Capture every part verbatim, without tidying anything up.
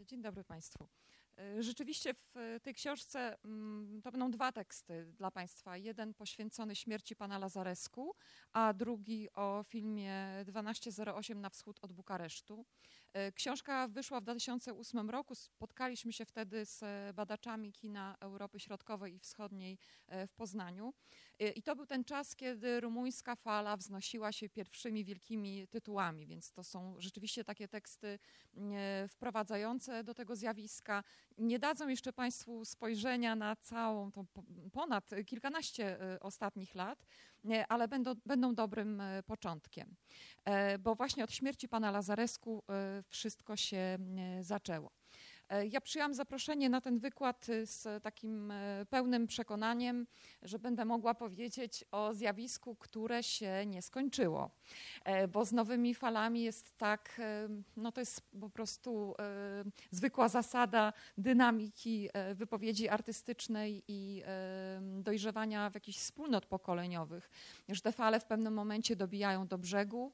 Dzień dobry Państwu. Rzeczywiście w tej książce to będą dwa teksty dla Państwa. Jeden poświęcony śmierci pana Lazarescu, a drugi o filmie dwanaście zero osiem na wschód od Bukaresztu. Książka wyszła w dwa tysiące ósmym roku. Spotkaliśmy się wtedy z badaczami kina Europy Środkowej i Wschodniej w Poznaniu. I to był ten czas, kiedy rumuńska fala wznosiła się pierwszymi wielkimi tytułami, więc to są rzeczywiście takie teksty wprowadzające do tego zjawiska. Nie dadzą jeszcze Państwu spojrzenia na całą tą ponad kilkanaście ostatnich lat, ale będą, będą dobrym początkiem, bo właśnie od śmierci pana Lazarescu wszystko się zaczęło. Ja przyjęłam zaproszenie na ten wykład z takim pełnym przekonaniem, że będę mogła powiedzieć o zjawisku, które się nie skończyło, bo z nowymi falami jest tak, no to jest po prostu zwykła zasada dynamiki wypowiedzi artystycznej i dojrzewania w jakichś wspólnot pokoleniowych, że te fale w pewnym momencie dobijają do brzegu,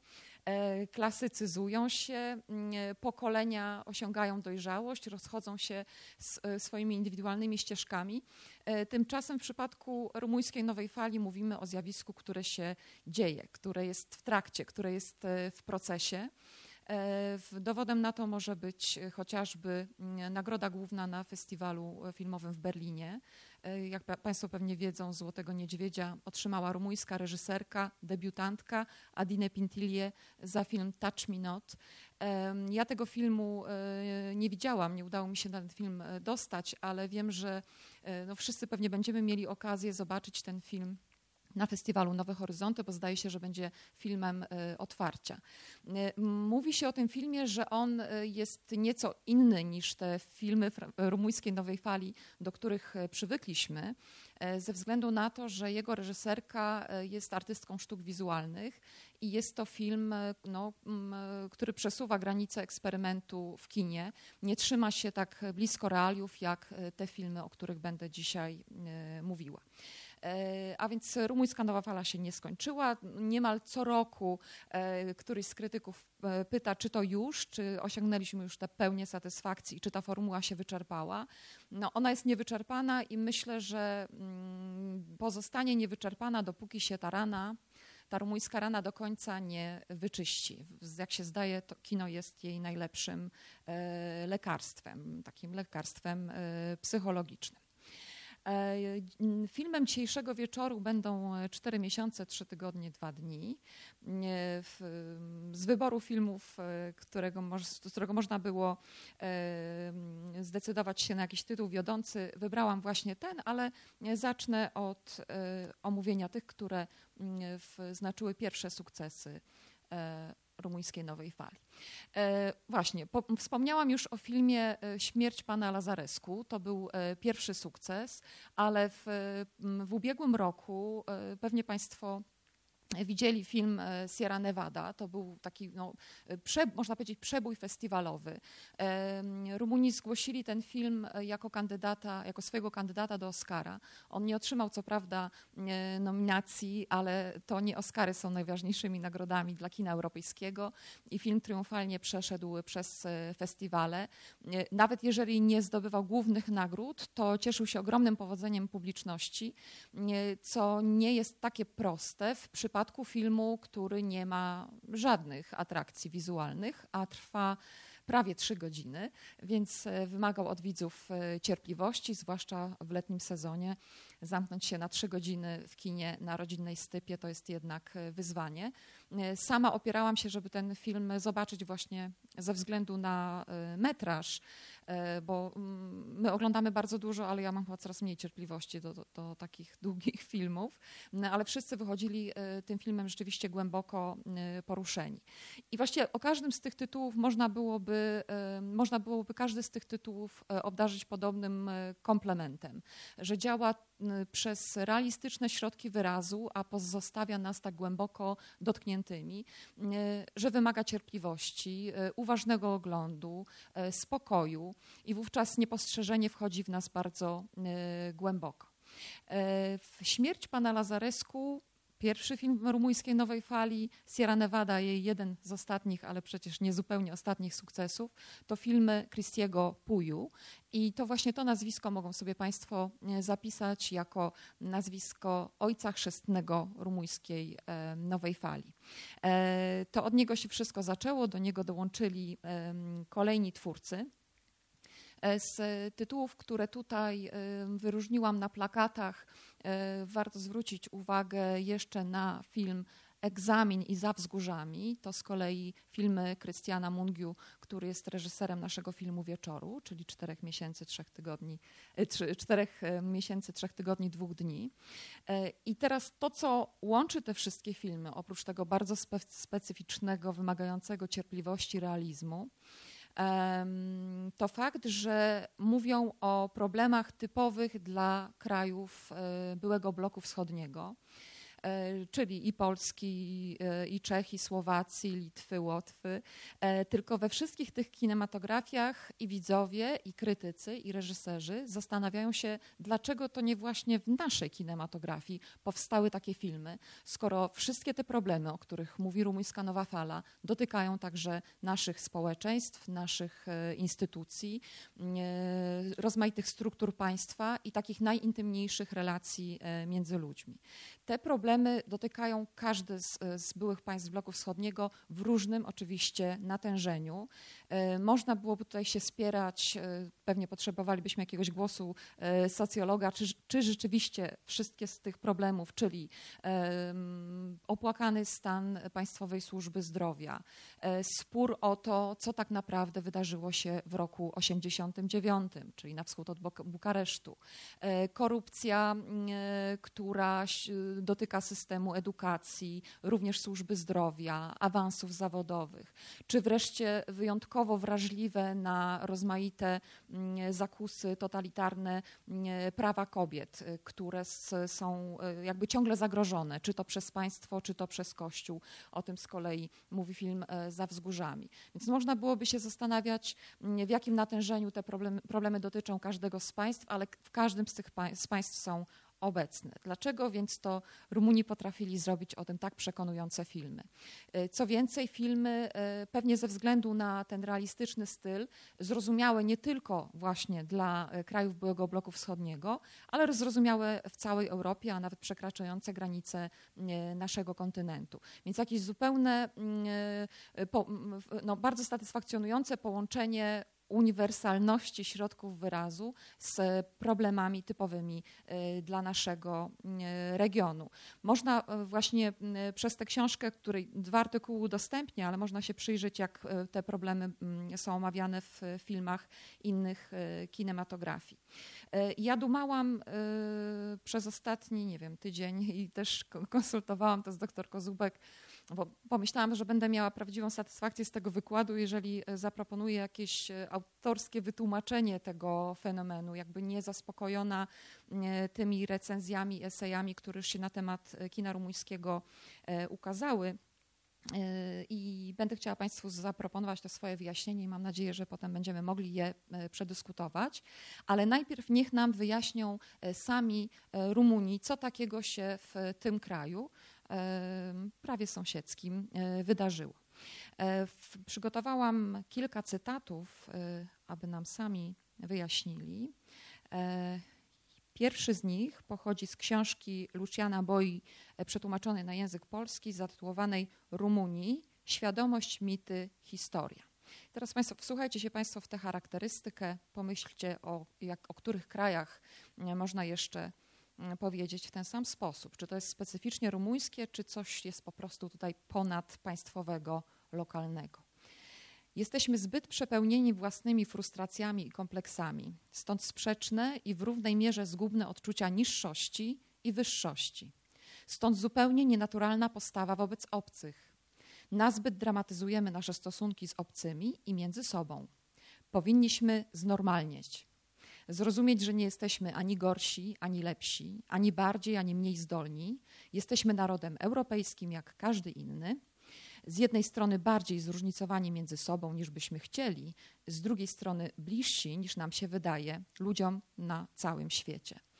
klasycyzują się, pokolenia osiągają dojrzałość, rozchodzą się z swoimi indywidualnymi ścieżkami. Tymczasem w przypadku rumuńskiej nowej fali mówimy o zjawisku, które się dzieje, które jest w trakcie, które jest w procesie. Dowodem na to może być chociażby nagroda główna na festiwalu filmowym w Berlinie. Jak Państwo pewnie wiedzą, Złotego Niedźwiedzia otrzymała rumuńska reżyserka, debiutantka Adine Pintilie za film Touch Me Not. Ja tego filmu nie widziałam, nie udało mi się na ten film dostać, ale wiem, że no wszyscy pewnie będziemy mieli okazję zobaczyć ten film na festiwalu Nowe Horyzonty, bo zdaje się, że będzie filmem otwarcia. Mówi się o tym filmie, że on jest nieco inny niż te filmy rumuńskiej nowej fali, do których przywykliśmy, ze względu na to, że jego reżyserka jest artystką sztuk wizualnych i jest to film, no, który przesuwa granice eksperymentu w kinie. Nie trzyma się tak blisko realiów, jak te filmy, o których będę dzisiaj mówiła. A więc rumuńska nowa fala się nie skończyła. Niemal co roku któryś z krytyków pyta, czy to już, czy osiągnęliśmy już tę pełnię satysfakcji, czy ta formuła się wyczerpała. No, ona jest niewyczerpana i myślę, że pozostanie niewyczerpana, dopóki się ta rana, ta rumuńska rana do końca nie wyczyści. Jak się zdaje, to kino jest jej najlepszym lekarstwem, takim lekarstwem psychologicznym. Filmem dzisiejszego wieczoru będą cztery miesiące, trzy tygodnie, dwa dni. Z wyboru filmów, którego, z którego można było zdecydować się na jakiś tytuł wiodący, wybrałam właśnie ten, ale zacznę od omówienia tych, które znaczyły pierwsze sukcesy rumuńskiej nowej fali. E, właśnie, po, wspomniałam już o filmie Śmierć pana Lazarescu. To był e, pierwszy sukces, ale w, w ubiegłym roku e, pewnie Państwo widzieli film Sierra Nevada. To był taki, no, prze, można powiedzieć, przebój festiwalowy. Rumuni zgłosili ten film jako kandydata, jako swojego kandydata do Oscara. On nie otrzymał co prawda nominacji, ale to nie Oscary są najważniejszymi nagrodami dla kina europejskiego i film triumfalnie przeszedł przez festiwale. Nawet jeżeli nie zdobywał głównych nagród, to cieszył się ogromnym powodzeniem publiczności, co nie jest takie proste w przypadku filmu, który nie ma żadnych atrakcji wizualnych, a trwa prawie trzy godziny, więc wymagał od widzów cierpliwości, zwłaszcza w letnim sezonie. Zamknąć się na trzy godziny w kinie na rodzinnej stypie to jest jednak wyzwanie. Sama opierałam się, żeby ten film zobaczyć właśnie ze względu na metraż, bo my oglądamy bardzo dużo, ale ja mam chyba coraz mniej cierpliwości do, do, do takich długich filmów, ale wszyscy wychodzili tym filmem rzeczywiście głęboko poruszeni. I właściwie o każdym z tych tytułów można byłoby, można byłoby każdy z tych tytułów obdarzyć podobnym komplementem, że działa przez realistyczne środki wyrazu, a pozostawia nas tak głęboko dotkniętymi, że wymaga cierpliwości, uważnego oglądu, spokoju i wówczas niepostrzeżenie wchodzi w nas bardzo głęboko. Śmierć pana Lazarescu pierwszy film rumuńskiej nowej fali, Sierra Nevada, jej jeden z ostatnich, ale przecież nie zupełnie ostatnich sukcesów, to filmy Cristiego Puiu. I to właśnie to nazwisko mogą sobie Państwo zapisać jako nazwisko ojca chrzestnego rumuńskiej e, nowej fali. E, to od niego się wszystko zaczęło, do niego dołączyli e, kolejni twórcy. Z tytułów, które tutaj wyróżniłam na plakatach, warto zwrócić uwagę jeszcze na film Egzamin i Za wzgórzami. To z kolei filmy Krystiana Mungiu, który jest reżyserem naszego filmu Wieczoru, czyli czterech miesięcy, trzech tygodni, trzy, czterech miesięcy, trzech tygodni, dwóch dni. I teraz to, co łączy te wszystkie filmy, oprócz tego bardzo spe specyficznego, wymagającego cierpliwości realizmu, to fakt, że mówią o problemach typowych dla krajów byłego bloku wschodniego, czyli i Polski, i Czech, i Słowacji, Litwy, Łotwy. Tylko we wszystkich tych kinematografiach i widzowie, i krytycy, i reżyserzy zastanawiają się, dlaczego to nie właśnie w naszej kinematografii powstały takie filmy, skoro wszystkie te problemy, o których mówi rumuńska nowa fala, dotykają także naszych społeczeństw, naszych instytucji, rozmaitych struktur państwa i takich najintymniejszych relacji między ludźmi. Te problemy dotykają każdy z, z byłych państw bloku wschodniego w różnym oczywiście natężeniu. E, można byłoby tutaj się spierać, e, pewnie potrzebowalibyśmy jakiegoś głosu e, socjologa, czy, czy rzeczywiście wszystkie z tych problemów, czyli e, opłakany stan Państwowej Służby Zdrowia, e, spór o to, co tak naprawdę wydarzyło się w roku osiemdziesiątym dziewiątym, czyli na wschód od Bukaresztu, e, korupcja, e, która dotyka systemu edukacji, również służby zdrowia, awansów zawodowych, czy wreszcie wyjątkowo wrażliwe na rozmaite zakusy totalitarne prawa kobiet, które są jakby ciągle zagrożone, czy to przez państwo, czy to przez Kościół. O tym z kolei mówi film Za wzgórzami. Więc można byłoby się zastanawiać, w jakim natężeniu te problemy, problemy dotyczą każdego z państw, ale w każdym z tych państw, z państw są obecne. Dlaczego więc to Rumuni potrafili zrobić o tym tak przekonujące filmy? Co więcej, filmy pewnie ze względu na ten realistyczny styl, zrozumiałe nie tylko właśnie dla krajów byłego bloku wschodniego, ale zrozumiałe w całej Europie, a nawet przekraczające granice naszego kontynentu. Więc jakieś zupełne, no, bardzo satysfakcjonujące połączenie uniwersalności środków wyrazu z problemami typowymi dla naszego regionu. Można właśnie przez tę książkę, której dwa artykuły udostępnię, ale można się przyjrzeć, jak te problemy są omawiane w filmach innych kinematografii. Ja dumałam przez ostatni, nie wiem, tydzień i też konsultowałam to z doktor Kozubek, bo pomyślałam, że będę miała prawdziwą satysfakcję z tego wykładu, jeżeli zaproponuję jakieś autorskie wytłumaczenie tego fenomenu, jakby nie zaspokojona tymi recenzjami, esejami, które już się na temat kina rumuńskiego ukazały. I będę chciała Państwu zaproponować to swoje wyjaśnienie i mam nadzieję, że potem będziemy mogli je przedyskutować. Ale najpierw niech nam wyjaśnią sami Rumuni, co takiego się w tym kraju, prawie sąsiedzkim, wydarzyło. Przygotowałam kilka cytatów, aby nam sami wyjaśnili. Pierwszy z nich pochodzi z książki Luciana Boi, przetłumaczonej na język polski, zatytułowanej Rumunii – Świadomość, mity, historia. Teraz Państwo, wsłuchajcie się Państwo w tę charakterystykę, pomyślcie o, jak, o których krajach można jeszcze powiedzieć w ten sam sposób. Czy to jest specyficznie rumuńskie, czy coś jest po prostu tutaj ponadpaństwowego, lokalnego. Jesteśmy zbyt przepełnieni własnymi frustracjami i kompleksami, stąd sprzeczne i w równej mierze zgubne odczucia niższości i wyższości. Stąd zupełnie nienaturalna postawa wobec obcych. Nazbyt dramatyzujemy nasze stosunki z obcymi i między sobą. Powinniśmy znormalnieć. Zrozumieć, że nie jesteśmy ani gorsi, ani lepsi, ani bardziej, ani mniej zdolni. Jesteśmy narodem europejskim jak każdy inny. Z jednej strony bardziej zróżnicowani między sobą niż byśmy chcieli, z drugiej strony bliżsi niż nam się wydaje ludziom na całym świecie.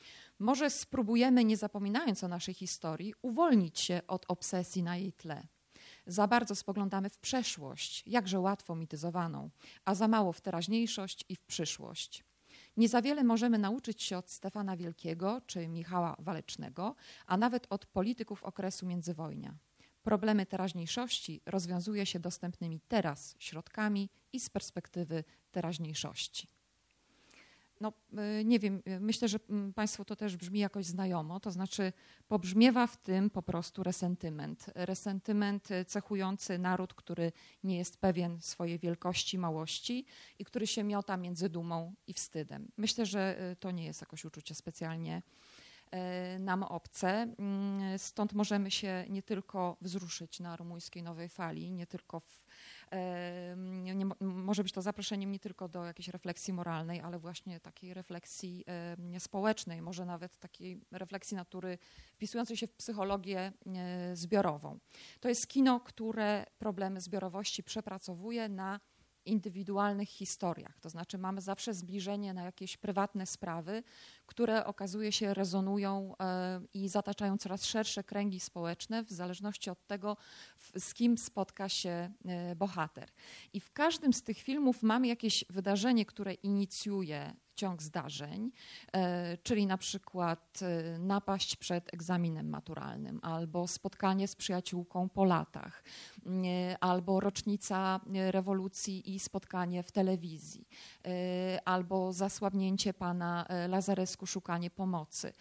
Może spróbujemy, nie zapominając o naszej historii, uwolnić się od obsesji na jej tle. Za bardzo spoglądamy w przeszłość, jakże łatwo mityzowaną, a za mało w teraźniejszość i w przyszłość. Nie za wiele możemy nauczyć się od Stefana Wielkiego czy Michała Walecznego, a nawet od polityków okresu międzywojnia. Problemy teraźniejszości rozwiązuje się dostępnymi teraz środkami i z perspektywy teraźniejszości. No, nie wiem, myślę, że Państwu to też brzmi jakoś znajomo, to znaczy pobrzmiewa w tym po prostu resentyment. Resentyment cechujący naród, który nie jest pewien swojej wielkości, małości i który się miota między dumą i wstydem. Myślę, że to nie jest jakoś uczucie specjalnie nam obce. Stąd możemy się nie tylko wzruszyć na rumuńskiej nowej fali, nie tylko w, nie, nie, może być to zaproszeniem nie tylko do jakiejś refleksji moralnej, ale właśnie takiej refleksji społecznej, może nawet takiej refleksji natury wpisującej się w psychologię zbiorową. To jest kino, które problemy zbiorowości przepracowuje na indywidualnych historiach. To znaczy mamy zawsze zbliżenie na jakieś prywatne sprawy, które okazuje się rezonują i zataczają coraz szersze kręgi społeczne w zależności od tego, z kim spotka się bohater. I w każdym z tych filmów mamy jakieś wydarzenie, które inicjuje ciąg zdarzeń, czyli na przykład napaść przed egzaminem maturalnym, albo spotkanie z przyjaciółką po latach, albo rocznica rewolucji i spotkanie w telewizji, albo zasłabnięcie pana Lazarescu, szukanie pomocy,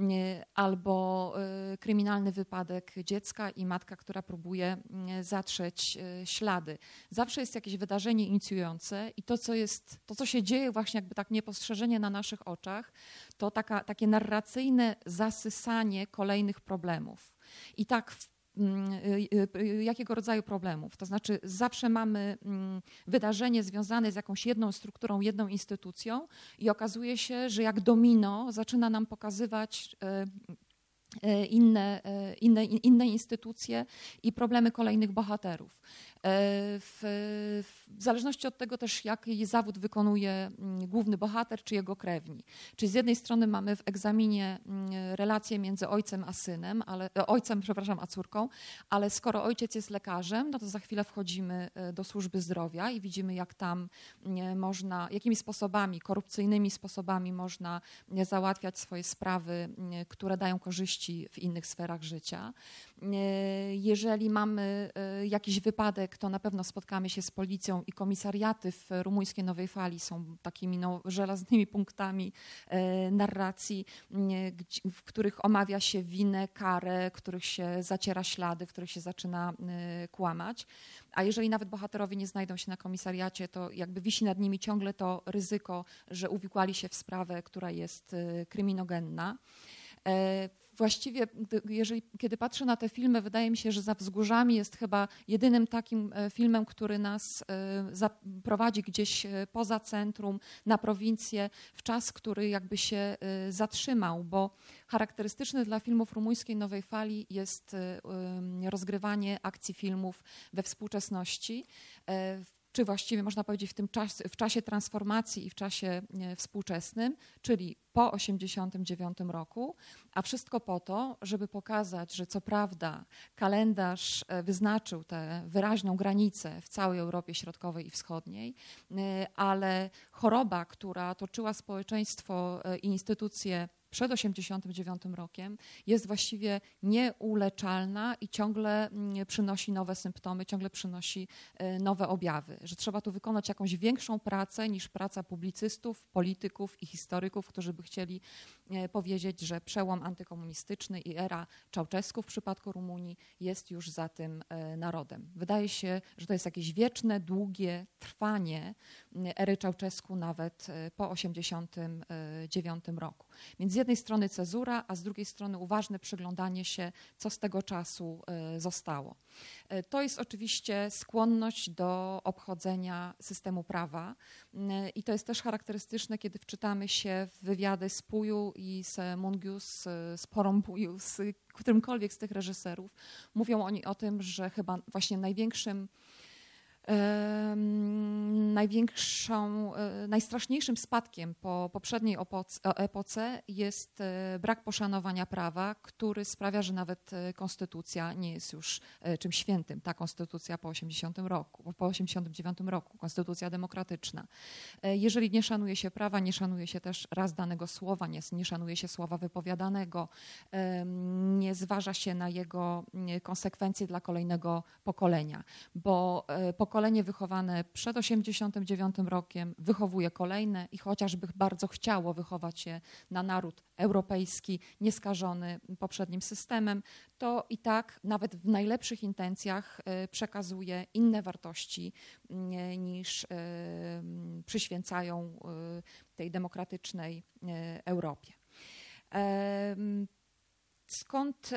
albo kryminalny wypadek dziecka i matka, która próbuje zatrzeć ślady. Zawsze jest jakieś wydarzenie inicjujące i to, co jest, to, co się dzieje właśnie jakby tak niepostrzeżenie na naszych oczach, to taka, takie narracyjne zasysanie kolejnych problemów. I tak w jakiego rodzaju problemów. To znaczy zawsze mamy wydarzenie związane z jakąś jedną strukturą, jedną instytucją i okazuje się, że jak domino zaczyna nam pokazywać inne, inne, inne instytucje i problemy kolejnych bohaterów. W, w zależności od tego też, jaki zawód wykonuje główny bohater czy jego krewni. Czyli z jednej strony mamy w egzaminie relacje między ojcem a synem, ale, ojcem, przepraszam, a córką, ale skoro ojciec jest lekarzem, no to za chwilę wchodzimy do służby zdrowia i widzimy, jak tam można, jakimi sposobami, korupcyjnymi sposobami można załatwiać swoje sprawy, które dają korzyści w innych sferach życia. Jeżeli mamy jakiś wypadek, to na pewno spotkamy się z policją i komisariaty w rumuńskiej Nowej Fali są takimi no, żelaznymi punktami e, narracji, nie, w których omawia się winę, karę, w których się zaciera ślady, w których się zaczyna e, kłamać. A jeżeli nawet bohaterowie nie znajdą się na komisariacie, to jakby wisi nad nimi ciągle to ryzyko, że uwikłali się w sprawę, która jest e, kryminogenna. E, Właściwie, jeżeli, kiedy patrzę na te filmy, wydaje mi się, że Za wzgórzami jest chyba jedynym takim filmem, który nas prowadzi gdzieś poza centrum, na prowincję, w czas, który jakby się zatrzymał, bo charakterystyczne dla filmów rumuńskiej Nowej Fali jest rozgrywanie akcji filmów we współczesności, czy właściwie można powiedzieć w tym czasie, w czasie transformacji i w czasie współczesnym, czyli po osiemdziesiątym dziewiątym roku, a wszystko po to, żeby pokazać, że co prawda kalendarz wyznaczył tę wyraźną granicę w całej Europie Środkowej i Wschodniej, ale choroba, która toczyła społeczeństwo i instytucje przed osiemdziesiątym dziewiątym rokiem, jest właściwie nieuleczalna i ciągle przynosi nowe symptomy, ciągle przynosi nowe objawy. Że trzeba tu wykonać jakąś większą pracę niż praca publicystów, polityków i historyków, którzy by chcieli powiedzieć, że przełom antykomunistyczny i era Ceausescu w przypadku Rumunii jest już za tym narodem. Wydaje się, że to jest jakieś wieczne, długie trwanie ery Ceausescu nawet po osiemdziesiątym dziewiątym roku. Więc z jednej strony cezura, a z drugiej strony uważne przyglądanie się, co z tego czasu zostało. To jest oczywiście skłonność do obchodzenia systemu prawa i to jest też charakterystyczne, kiedy wczytamy się w wywiady z Puju i z Mungius, z Porąbuju, z którymkolwiek z tych reżyserów. Mówią oni o tym, że chyba właśnie największym Największą, najstraszniejszym spadkiem po poprzedniej epoce jest brak poszanowania prawa, który sprawia, że nawet konstytucja nie jest już czymś świętym. Ta konstytucja po osiemdziesiątym roku, po osiemdziesiątym dziewiątym roku, konstytucja demokratyczna. Jeżeli nie szanuje się prawa, nie szanuje się też raz danego słowa, nie, nie szanuje się słowa wypowiadanego, nie zważa się na jego konsekwencje dla kolejnego pokolenia, bo pokolenie wychowane przed osiemdziesiątym dziewiątym rokiem wychowuje kolejne i chociażby bardzo chciało wychować się na naród europejski, nieskażony poprzednim systemem, to i tak nawet w najlepszych intencjach przekazuje inne wartości niż przyświęcają tej demokratycznej Europie. Skąd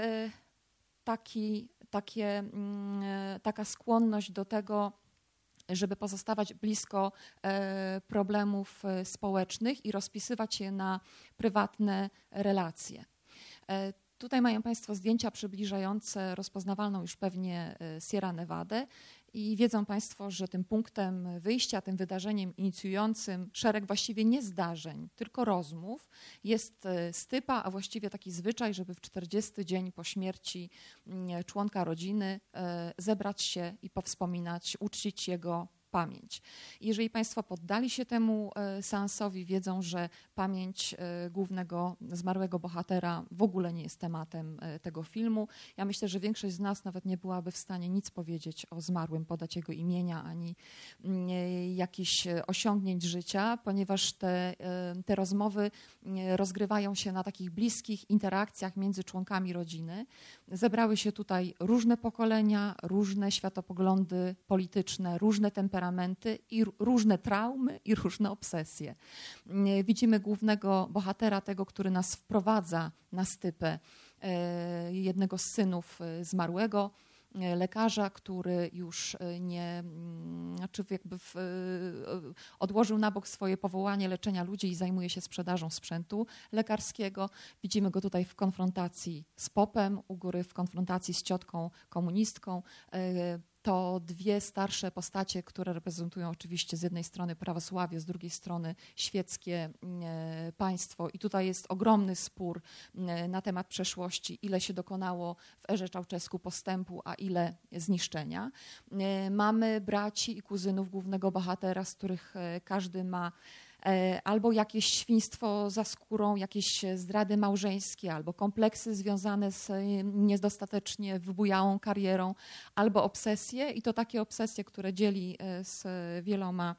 taki, takie, taka skłonność do tego, żeby pozostawać blisko problemów społecznych i rozpisywać je na prywatne relacje? Tutaj mają Państwo zdjęcia przybliżające rozpoznawalną już pewnie Sierra Nevadę i wiedzą Państwo, że tym punktem wyjścia, tym wydarzeniem inicjującym szereg właściwie nie zdarzeń, tylko rozmów jest stypa, a właściwie taki zwyczaj, żeby w czterdziesty dzień po śmierci członka rodziny zebrać się i powspominać, uczcić jego pamięć. Jeżeli Państwo poddali się temu seansowi, wiedzą, że pamięć głównego zmarłego bohatera w ogóle nie jest tematem tego filmu. Ja myślę, że większość z nas nawet nie byłaby w stanie nic powiedzieć o zmarłym, podać jego imienia, ani jakichś osiągnięć życia, ponieważ te, te rozmowy rozgrywają się na takich bliskich interakcjach między członkami rodziny. Zebrały się tutaj różne pokolenia, różne światopoglądy polityczne, różne temperamenty, i różne traumy i różne obsesje. Widzimy głównego bohatera, tego, który nas wprowadza na stypę jednego z synów zmarłego, lekarza, który już nie, znaczy jakby w, odłożył na bok swoje powołanie leczenia ludzi i zajmuje się sprzedażą sprzętu lekarskiego. Widzimy go tutaj w konfrontacji z popem, u góry w konfrontacji z ciotką komunistką. To dwie starsze postacie, które reprezentują oczywiście z jednej strony prawosławie, z drugiej strony świeckie państwo. I tutaj jest ogromny spór na temat przeszłości, ile się dokonało w erze Czałczesku postępu, a ile zniszczenia. Mamy braci i kuzynów głównego bohatera, z których każdy ma albo jakieś świństwo za skórą, jakieś zdrady małżeńskie, albo kompleksy związane z niedostatecznie wybujałą karierą, albo obsesje i to takie obsesje, które dzieli z wieloma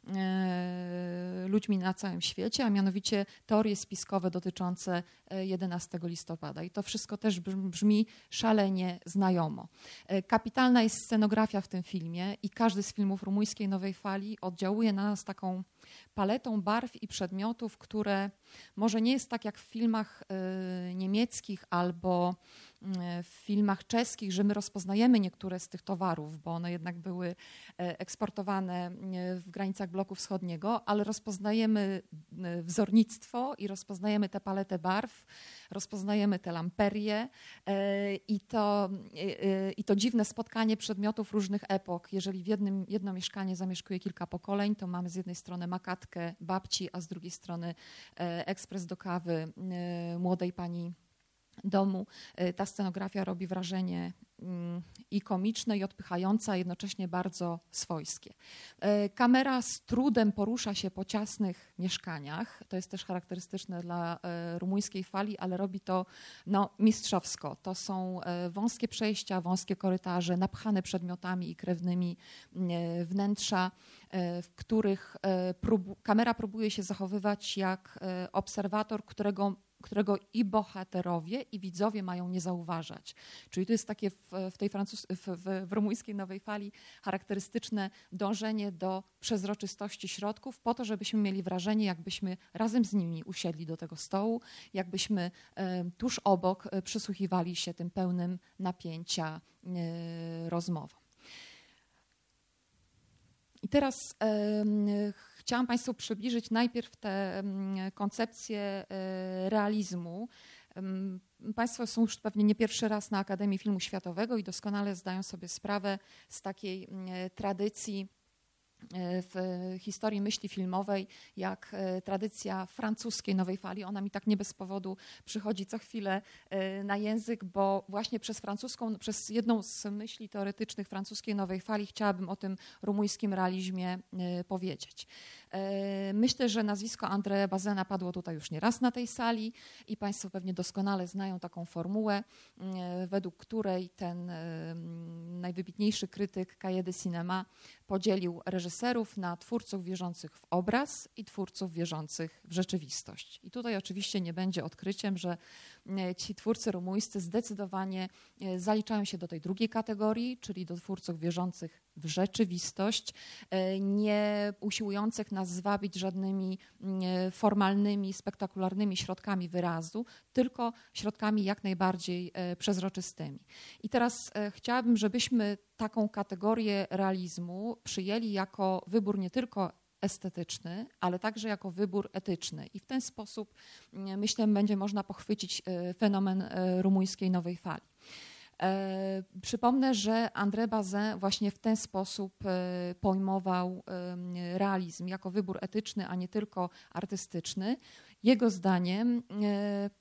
ludźmi na całym świecie, a mianowicie teorie spiskowe dotyczące jedenastego listopada. I to wszystko też brzmi szalenie znajomo. Kapitalna jest scenografia w tym filmie i każdy z filmów rumuńskiej Nowej Fali oddziałuje na nas taką paletą barw i przedmiotów, które może nie jest tak jak w filmach y, niemieckich albo y, w filmach czeskich, że my rozpoznajemy niektóre z tych towarów, bo one jednak były y, eksportowane y, w granicach bloku wschodniego, ale rozpoznajemy y, wzornictwo i rozpoznajemy tę paletę barw, rozpoznajemy te lamperie y, i, to, y, i to dziwne spotkanie przedmiotów różnych epok. Jeżeli w jednym, jedno mieszkanie zamieszkuje kilka pokoleń, to mamy z jednej strony makatkę babci, a z drugiej strony ekspres do kawy młodej pani domu. Ta scenografia robi wrażenie i komiczne, i odpychające, a jednocześnie bardzo swojskie. Kamera z trudem porusza się po ciasnych mieszkaniach. To jest też charakterystyczne dla rumuńskiej fali, ale robi to no, mistrzowsko. To są wąskie przejścia, wąskie korytarze, napchane przedmiotami i krewnymi wnętrza, w których prób- kamera próbuje się zachowywać jak obserwator, którego którego i bohaterowie, i widzowie mają nie zauważać. Czyli to jest takie w, w tej francus- w, w, w rumuńskiej Nowej Fali charakterystyczne dążenie do przezroczystości środków po to, żebyśmy mieli wrażenie, jakbyśmy razem z nimi usiedli do tego stołu, jakbyśmy e, tuż obok e, przysłuchiwali się tym pełnym napięcia e, rozmowom. I teraz e, chciałam Państwu przybliżyć najpierw tę koncepcję realizmu Państwo są już pewnie nie pierwszy raz na Akademii Filmu Światowego i doskonale zdają sobie sprawę z takiej tradycji w historii myśli filmowej, jak tradycja francuskiej nowej fali. Ona mi tak nie bez powodu przychodzi co chwilę na język, bo właśnie przez francuską, przez jedną z myśli teoretycznych francuskiej nowej fali chciałabym o tym rumuńskim realizmie powiedzieć. Myślę, że nazwisko André Bazina padło tutaj już nie raz na tej sali i Państwo pewnie doskonale znają taką formułę, według której ten najwybitniejszy krytyk Cahiers de Cinema podzielił reżyserów na twórców wierzących w obraz i twórców wierzących w rzeczywistość. I tutaj oczywiście nie będzie odkryciem, że ci twórcy rumuńscy zdecydowanie zaliczają się do tej drugiej kategorii, czyli do twórców wierzących w rzeczywistość, nie usiłujących nas zwabić żadnymi formalnymi, spektakularnymi środkami wyrazu, tylko środkami jak najbardziej przezroczystymi. I teraz chciałabym, żebyśmy taką kategorię realizmu przyjęli jako wybór nie tylko estetyczny, ale także jako wybór etyczny. I w ten sposób, myślę, będzie można pochwycić fenomen rumuńskiej nowej fali. E, przypomnę, że André Bazin właśnie w ten sposób e, pojmował e, realizm jako wybór etyczny, a nie tylko artystyczny. Jego zdaniem e,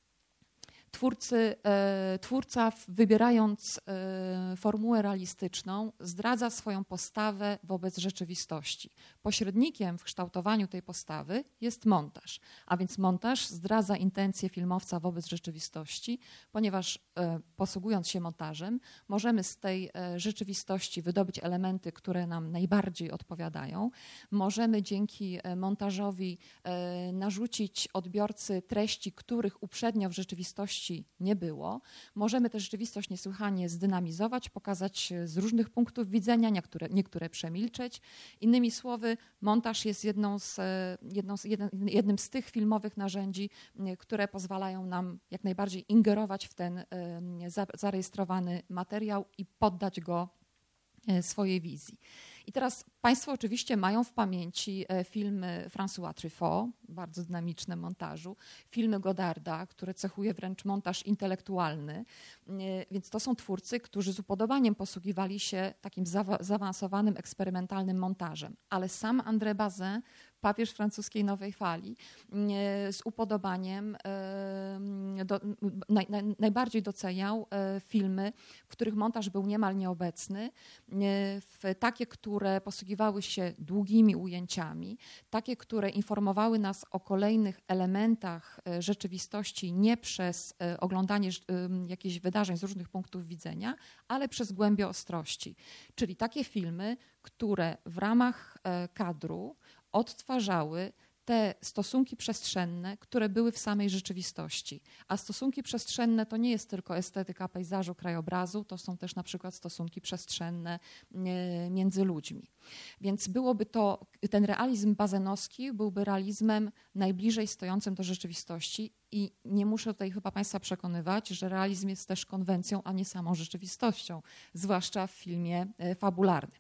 twórcy, e, twórca wybierając e, formułę realistyczną zdradza swoją postawę wobec rzeczywistości. Pośrednikiem w kształtowaniu tej postawy jest montaż, a więc montaż zdradza intencje filmowca wobec rzeczywistości, ponieważ e, posługując się montażem możemy z tej e, rzeczywistości wydobyć elementy, które nam najbardziej odpowiadają. Możemy dzięki e, montażowi e, narzucić odbiorcy treści, których uprzednio w rzeczywistości nie było. Możemy tę rzeczywistość niesłychanie zdynamizować, pokazać z różnych punktów widzenia, niektóre, niektóre przemilczeć. Innymi słowy, montaż jest jedną z, jedną z, jeden, jednym z tych filmowych narzędzi, które pozwalają nam jak najbardziej ingerować w ten zarejestrowany materiał i poddać go swojej wizji. I teraz Państwo oczywiście mają w pamięci filmy François Truffaut, bardzo dynamiczne montażu, filmy Godarda, które cechuje wręcz montaż intelektualny, więc to są twórcy, którzy z upodobaniem posługiwali się takim zaawansowanym, eksperymentalnym montażem. Ale sam André Bazin, papież francuskiej nowej fali, z upodobaniem do, naj, naj, najbardziej doceniał filmy, w których montaż był niemal nieobecny, w takie, które posługiwały się długimi ujęciami, takie, które informowały nas o kolejnych elementach rzeczywistości nie przez oglądanie jakichś wydarzeń z różnych punktów widzenia, ale przez głębię ostrości. Czyli takie filmy, które w ramach kadru odtwarzały te stosunki przestrzenne, które były w samej rzeczywistości. A stosunki przestrzenne to nie jest tylko estetyka pejzażu, krajobrazu, to są też na przykład stosunki przestrzenne między ludźmi. Więc byłoby to, ten realizm bazenowski byłby realizmem najbliżej stojącym do rzeczywistości i nie muszę tutaj chyba Państwa przekonywać, że realizm jest też konwencją, a nie samą rzeczywistością, zwłaszcza w filmie fabularnym.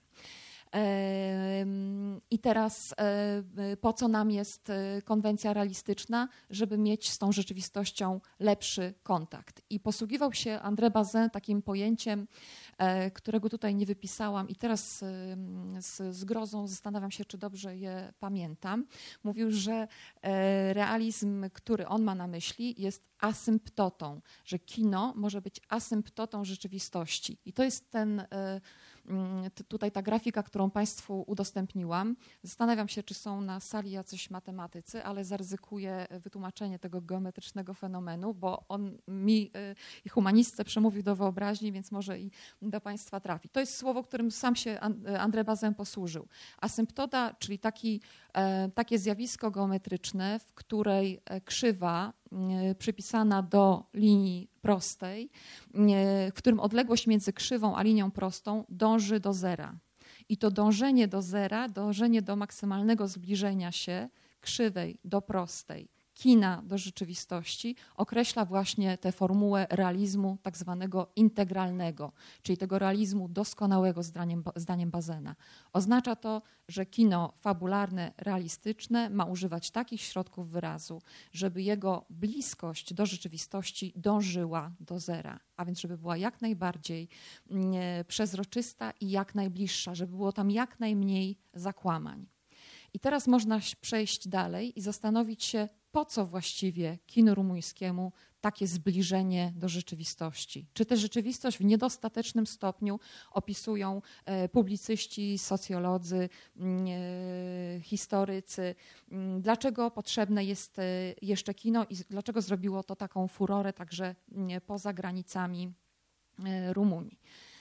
I teraz po co nam jest konwencja realistyczna? Żeby mieć z tą rzeczywistością lepszy kontakt. I posługiwał się André Bazin takim pojęciem, którego tutaj nie wypisałam i teraz z, z grozą zastanawiam się, czy dobrze je pamiętam. Mówił, że realizm, który on ma na myśli, jest asymptotą, że kino może być asymptotą rzeczywistości. I to jest ten... Tutaj ta grafika, którą Państwu udostępniłam. Zastanawiam się, czy są na sali jacyś matematycy, ale zaryzykuję wytłumaczenie tego geometrycznego fenomenu, bo on mi i humanistce przemówił do wyobraźni, więc może i do Państwa trafi. To jest słowo, którym sam się André Bazin posłużył. Asymptota, czyli taki, takie zjawisko geometryczne, w której krzywa przypisana do linii prostej, w którym odległość między krzywą a linią prostą dąży do zera. I to dążenie do zera, dążenie do maksymalnego zbliżenia się krzywej do prostej kina do rzeczywistości określa właśnie tę formułę realizmu tak zwanego integralnego, czyli tego realizmu doskonałego zdaniem, zdaniem Bazena. Oznacza to, że kino fabularne, realistyczne ma używać takich środków wyrazu, żeby jego bliskość do rzeczywistości dążyła do zera, a więc żeby była jak najbardziej przezroczysta i jak najbliższa, żeby było tam jak najmniej zakłamań. I teraz można przejść dalej i zastanowić się, po co właściwie kinu rumuńskiemu takie zbliżenie do rzeczywistości. Czy tę rzeczywistość w niedostatecznym stopniu opisują publicyści, socjolodzy, historycy? Dlaczego potrzebne jest jeszcze kino i dlaczego zrobiło to taką furorę także poza granicami Rumunii?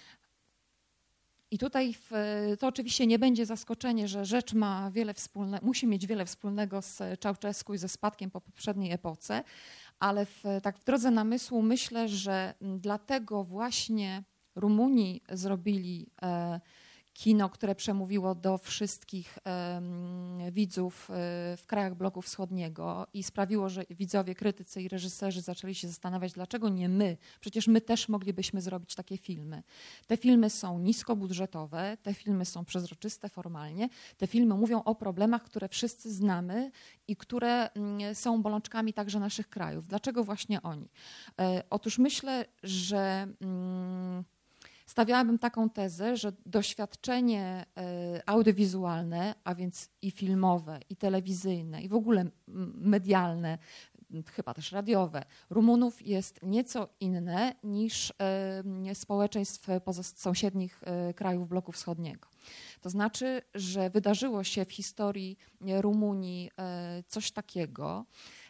I tutaj w, to oczywiście nie będzie zaskoczenie, że rzecz ma wiele wspólne, musi mieć wiele wspólnego z Ceaușescu i ze spadkiem po poprzedniej epoce, ale w, tak w drodze namysłu myślę, że dlatego właśnie Rumuni zrobili e, kino, które przemówiło do wszystkich um, widzów w krajach bloku wschodniego i sprawiło, że widzowie, krytycy i reżyserzy zaczęli się zastanawiać, dlaczego nie my? Przecież my też moglibyśmy zrobić takie filmy. Te filmy są niskobudżetowe, te filmy są przezroczyste formalnie, te filmy mówią o problemach, które wszyscy znamy i które mm, są bolączkami także naszych krajów. Dlaczego właśnie oni? E, otóż myślę, że... Mm, Stawiałabym taką tezę, że doświadczenie audiowizualne, a więc i filmowe, i telewizyjne, i w ogóle medialne, chyba też radiowe, Rumunów jest nieco inne niż społeczeństw sąsiednich krajów bloku wschodniego. To znaczy, że wydarzyło się w historii Rumunii coś takiego,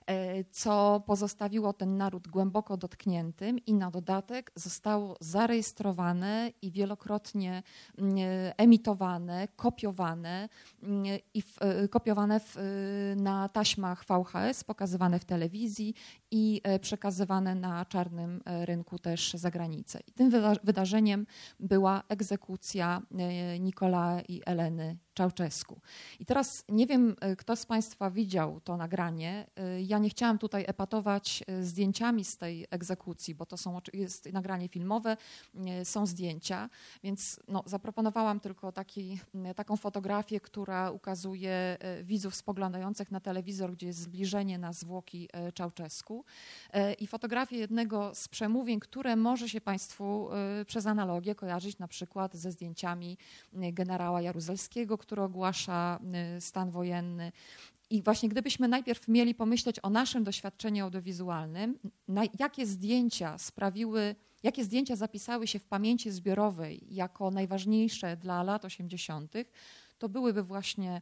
co pozostawiło ten naród głęboko dotkniętym i na dodatek zostało zarejestrowane i wielokrotnie emitowane, kopiowane i w, kopiowane w, na taśmach V H S, pokazywane w telewizji i przekazywane na czarnym rynku też za granicę. I tym wydarzeniem była egzekucja Nicolae i Eleny Ceaușescu. I teraz nie wiem, kto z Państwa widział to nagranie. Ja nie chciałam tutaj epatować zdjęciami z tej egzekucji, bo to są, jest nagranie filmowe, są zdjęcia, więc no, zaproponowałam tylko taki, taką fotografię, która ukazuje widzów spoglądających na telewizor, gdzie jest zbliżenie na zwłoki Ceaușescu i fotografię jednego z przemówień, które może się Państwu przez analogię kojarzyć na przykład ze zdjęciami generała Jaruzelskiego, który ogłasza stan wojenny. I właśnie gdybyśmy najpierw mieli pomyśleć o naszym doświadczeniu audiowizualnym, jakie zdjęcia sprawiły, jakie zdjęcia zapisały się w pamięci zbiorowej jako najważniejsze dla lat osiemdziesiątych, to byłyby właśnie,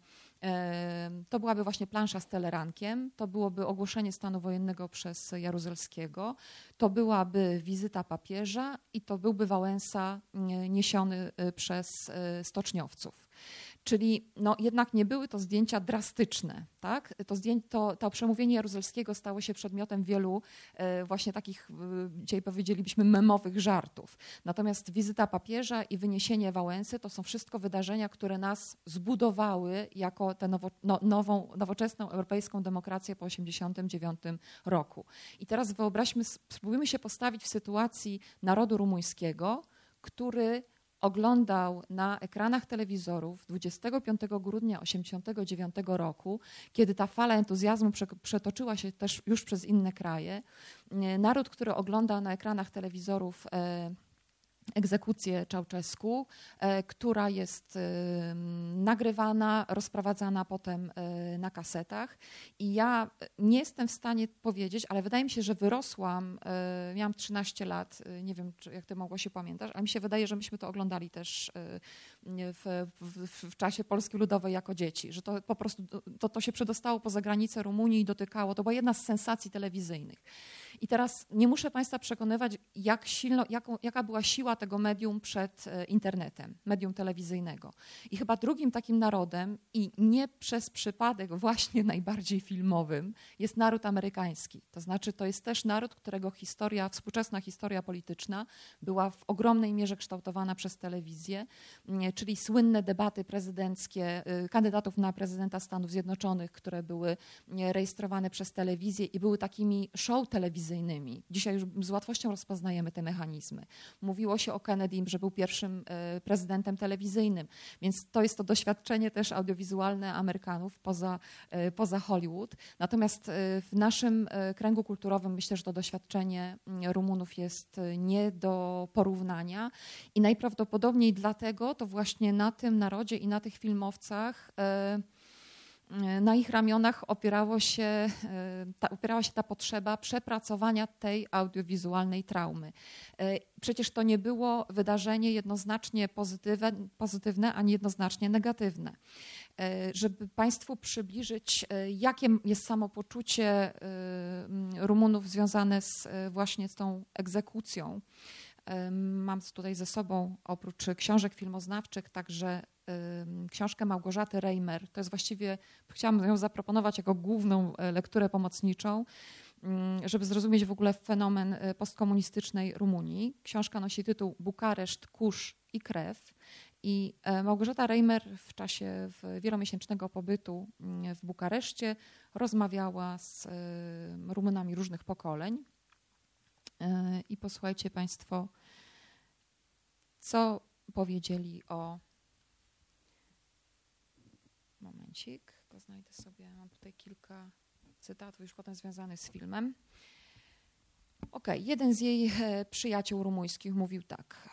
to byłaby właśnie plansza z telerankiem, to byłoby ogłoszenie stanu wojennego przez Jaruzelskiego, to byłaby wizyta papieża i to byłby Wałęsa niesiony przez stoczniowców. Czyli no, jednak nie były to zdjęcia drastyczne. Tak? To, zdjęcie, to, to przemówienie Jaruzelskiego stało się przedmiotem wielu e, właśnie takich, e, dzisiaj powiedzielibyśmy, memowych żartów. Natomiast wizyta papieża i wyniesienie Wałęsy to są wszystko wydarzenia, które nas zbudowały jako tę nowo, no, nową, nowoczesną europejską demokrację po osiemdziesiątym dziewiątym roku. I teraz wyobraźmy, spróbujmy się postawić w sytuacji narodu rumuńskiego, który oglądał na ekranach telewizorów dwudziestego piątego grudnia osiemdziesiątego dziewiątego roku, kiedy ta fala entuzjazmu przetoczyła się też już przez inne kraje. Naród, który ogląda na ekranach telewizorów egzekucję Ceaușescu, która jest nagrywana, rozprowadzana potem na kasetach. I ja nie jestem w stanie powiedzieć, ale wydaje mi się, że wyrosłam, miałam trzynaście lat, nie wiem, jak ty, Małgosiu, pamiętasz, ale mi się wydaje, że myśmy to oglądali też w, w, w czasie Polski Ludowej jako dzieci, że to po prostu to, to się przedostało poza granice Rumunii i dotykało, to była jedna z sensacji telewizyjnych. I teraz nie muszę Państwa przekonywać, jak silno, jaką, jaka była siła tego medium przed internetem, medium telewizyjnego. I chyba drugim takim narodem, i nie przez przypadek właśnie najbardziej filmowym, jest naród amerykański. To znaczy to jest też naród, którego historia, współczesna historia polityczna była w ogromnej mierze kształtowana przez telewizję, czyli słynne debaty prezydenckie kandydatów na prezydenta Stanów Zjednoczonych, które były rejestrowane przez telewizję i były takimi show telewizyjnymi. Dzisiaj już z łatwością rozpoznajemy te mechanizmy. Mówiło się o Kennedym, że był pierwszym prezydentem telewizyjnym, więc to jest to doświadczenie też audiowizualne Amerykanów poza, poza Hollywood. Natomiast w naszym kręgu kulturowym myślę, że to doświadczenie Rumunów jest nie do porównania i najprawdopodobniej dlatego to właśnie na tym narodzie i na tych filmowcach na ich ramionach opierało się, ta, opierała się ta potrzeba przepracowania tej audiowizualnej traumy. Przecież to nie było wydarzenie jednoznacznie pozytywne, pozytywne ani jednoznacznie negatywne. Żeby Państwu przybliżyć, jakie jest samopoczucie Rumunów związane z, właśnie z tą egzekucją. Mam tutaj ze sobą oprócz książek filmoznawczych także książkę Małgorzaty Reimer. To jest właściwie, chciałam ją zaproponować jako główną lekturę pomocniczą, żeby zrozumieć w ogóle fenomen postkomunistycznej Rumunii. Książka nosi tytuł Bukareszt, kurz i krew. I Małgorzata Reimer w czasie wielomiesięcznego pobytu w Bukareszcie rozmawiała z Rumunami różnych pokoleń. I posłuchajcie Państwo, co powiedzieli o... Momencik, bo znajdę sobie, mam tutaj kilka cytatów już potem związanych z filmem. Ok, jeden z jej przyjaciół rumuńskich mówił tak.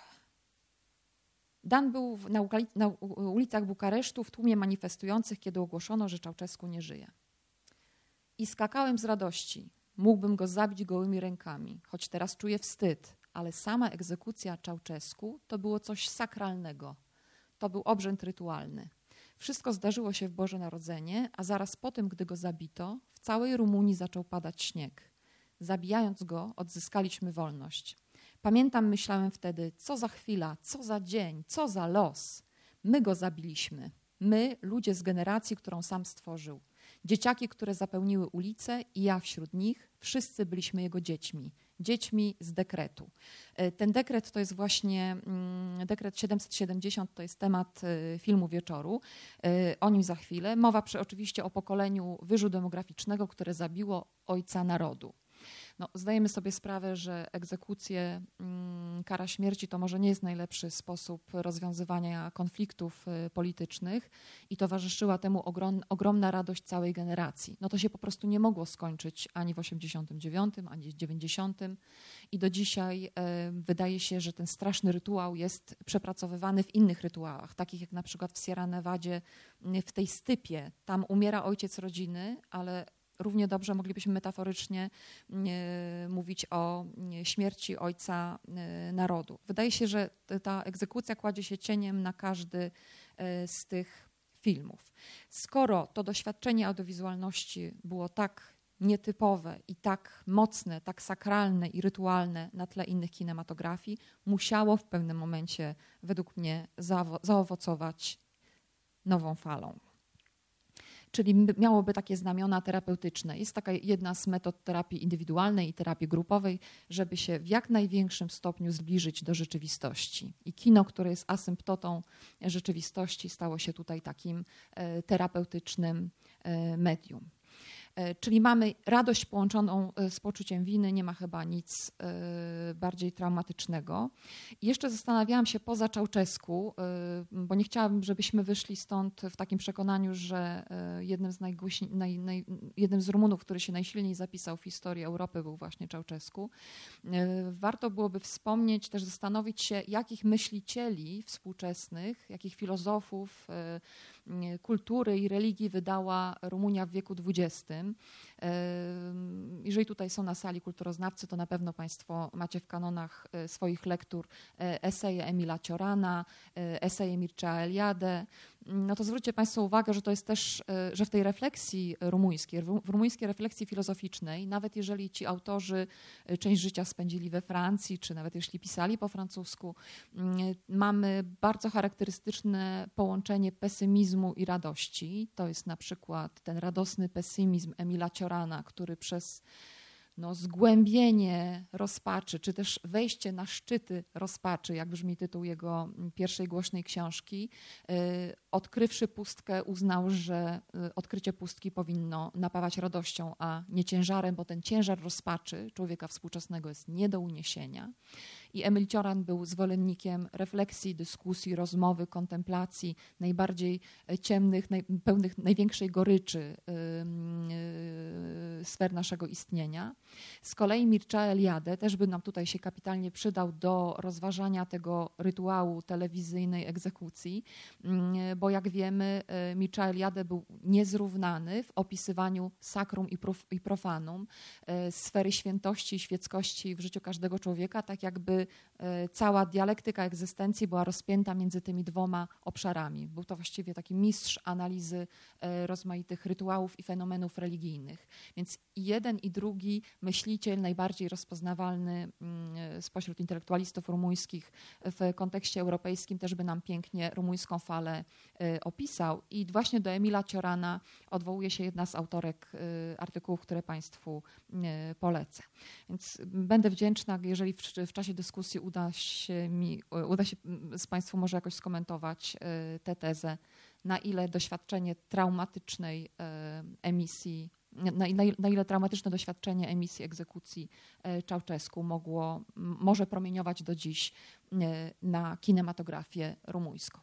Dan był na, na ulicach Bukaresztu w tłumie manifestujących, kiedy ogłoszono, że Ceausescu nie żyje. I skakałem z radości. Mógłbym go zabić gołymi rękami, choć teraz czuję wstyd, ale sama egzekucja Ceausescu to było coś sakralnego. To był obrzęd rytualny. Wszystko zdarzyło się w Boże Narodzenie, a zaraz po tym, gdy go zabito, w całej Rumunii zaczął padać śnieg. Zabijając go, odzyskaliśmy wolność. Pamiętam, myślałem wtedy, co za chwila, co za dzień, co za los. My go zabiliśmy. My, ludzie z generacji, którą sam stworzył. Dzieciaki, które zapełniły ulice i ja wśród nich, wszyscy byliśmy jego dziećmi. Dziećmi z dekretu. Ten dekret to jest właśnie dekret siedemset siedemdziesiąt, to jest temat filmu wieczoru. O nim za chwilę. Mowa przy, oczywiście o pokoleniu wyżu demograficznego, które zabiło ojca narodu. No, zdajemy sobie sprawę, że egzekucje, kara śmierci to może nie jest najlepszy sposób rozwiązywania konfliktów politycznych i towarzyszyła temu ogrom, ogromna radość całej generacji. No to się po prostu nie mogło skończyć ani w osiemdziesiątym dziewiątym, ani w dziewięćdziesiątym i do dzisiaj e, wydaje się, że ten straszny rytuał jest przepracowywany w innych rytuałach, takich jak na przykład w Sierra Nevadzie, w tej stypie. Tam umiera ojciec rodziny, ale równie dobrze moglibyśmy metaforycznie e, mówić o śmierci ojca e, narodu. Wydaje się, że ta egzekucja kładzie się cieniem na każdy e, z tych filmów. Skoro to doświadczenie audiowizualności było tak nietypowe i tak mocne, tak sakralne i rytualne na tle innych kinematografii, musiało w pewnym momencie według mnie zaowo- zaowocować nową falą. Czyli miałoby takie znamiona terapeutyczne. Jest taka jedna z metod terapii indywidualnej i terapii grupowej, żeby się w jak największym stopniu zbliżyć do rzeczywistości. I kino, które jest asymptotą rzeczywistości, stało się tutaj takim terapeutycznym medium. Czyli mamy radość połączoną z poczuciem winy, nie ma chyba nic bardziej traumatycznego. I jeszcze zastanawiałam się poza Ceausescu, bo nie chciałabym, żebyśmy wyszli stąd w takim przekonaniu, że jednym z, najgłośniej, naj, naj, jednym z Rumunów, który się najsilniej zapisał w historii Europy, był właśnie Ceausescu. Warto byłoby wspomnieć, też zastanowić się, jakich myślicieli współczesnych, jakich filozofów, kultury i religii wydała Rumunia w wieku dwudziestym. Jeżeli tutaj są na sali kulturoznawcy, to na pewno Państwo macie w kanonach swoich lektur eseje Emila Ciorana, eseje Mircea Eliade, no to zwróćcie Państwo uwagę, że to jest też, że w tej refleksji rumuńskiej, w rumuńskiej refleksji filozoficznej, nawet jeżeli ci autorzy część życia spędzili we Francji, czy nawet jeśli pisali po francusku, mamy bardzo charakterystyczne połączenie pesymizmu i radości. To jest na przykład ten radosny pesymizm Emila Ciorana, który przez no, zgłębienie rozpaczy, czy też wejście na szczyty rozpaczy, jak brzmi tytuł jego pierwszej głośnej książki, yy, odkrywszy pustkę, uznał, że yy, odkrycie pustki powinno napawać radością, a nie ciężarem, bo ten ciężar rozpaczy człowieka współczesnego jest nie do uniesienia. I Emil Cioran był zwolennikiem refleksji, dyskusji, rozmowy, kontemplacji, najbardziej ciemnych, naj, pełnych największej goryczy yy, yy, sfer naszego istnienia. Z kolei Mircea Eliade też by nam tutaj się kapitalnie przydał do rozważania tego rytuału telewizyjnej egzekucji, bo jak wiemy, Mircea Eliade był niezrównany w opisywaniu sakrum i, prof, i profanum, sfery świętości i świeckości w życiu każdego człowieka, tak jakby cała dialektyka egzystencji była rozpięta między tymi dwoma obszarami. Był to właściwie taki mistrz analizy rozmaitych rytuałów i fenomenów religijnych. Więc jeden i drugi myśliciel, najbardziej rozpoznawalny spośród intelektualistów rumuńskich w kontekście europejskim, też by nam pięknie rumuńską falę opisał. I właśnie do Emila Ciorana odwołuje się jedna z autorek artykułów, które Państwu polecę. Więc będę wdzięczna, jeżeli w, w czasie dyskusji uda się mi, uda się z Państwu może jakoś skomentować tę tezę, na ile doświadczenie traumatycznej emisji Na, na, na ile traumatyczne doświadczenie emisji egzekucji Ceausescu mogło, może promieniować do dziś na kinematografię rumuńską.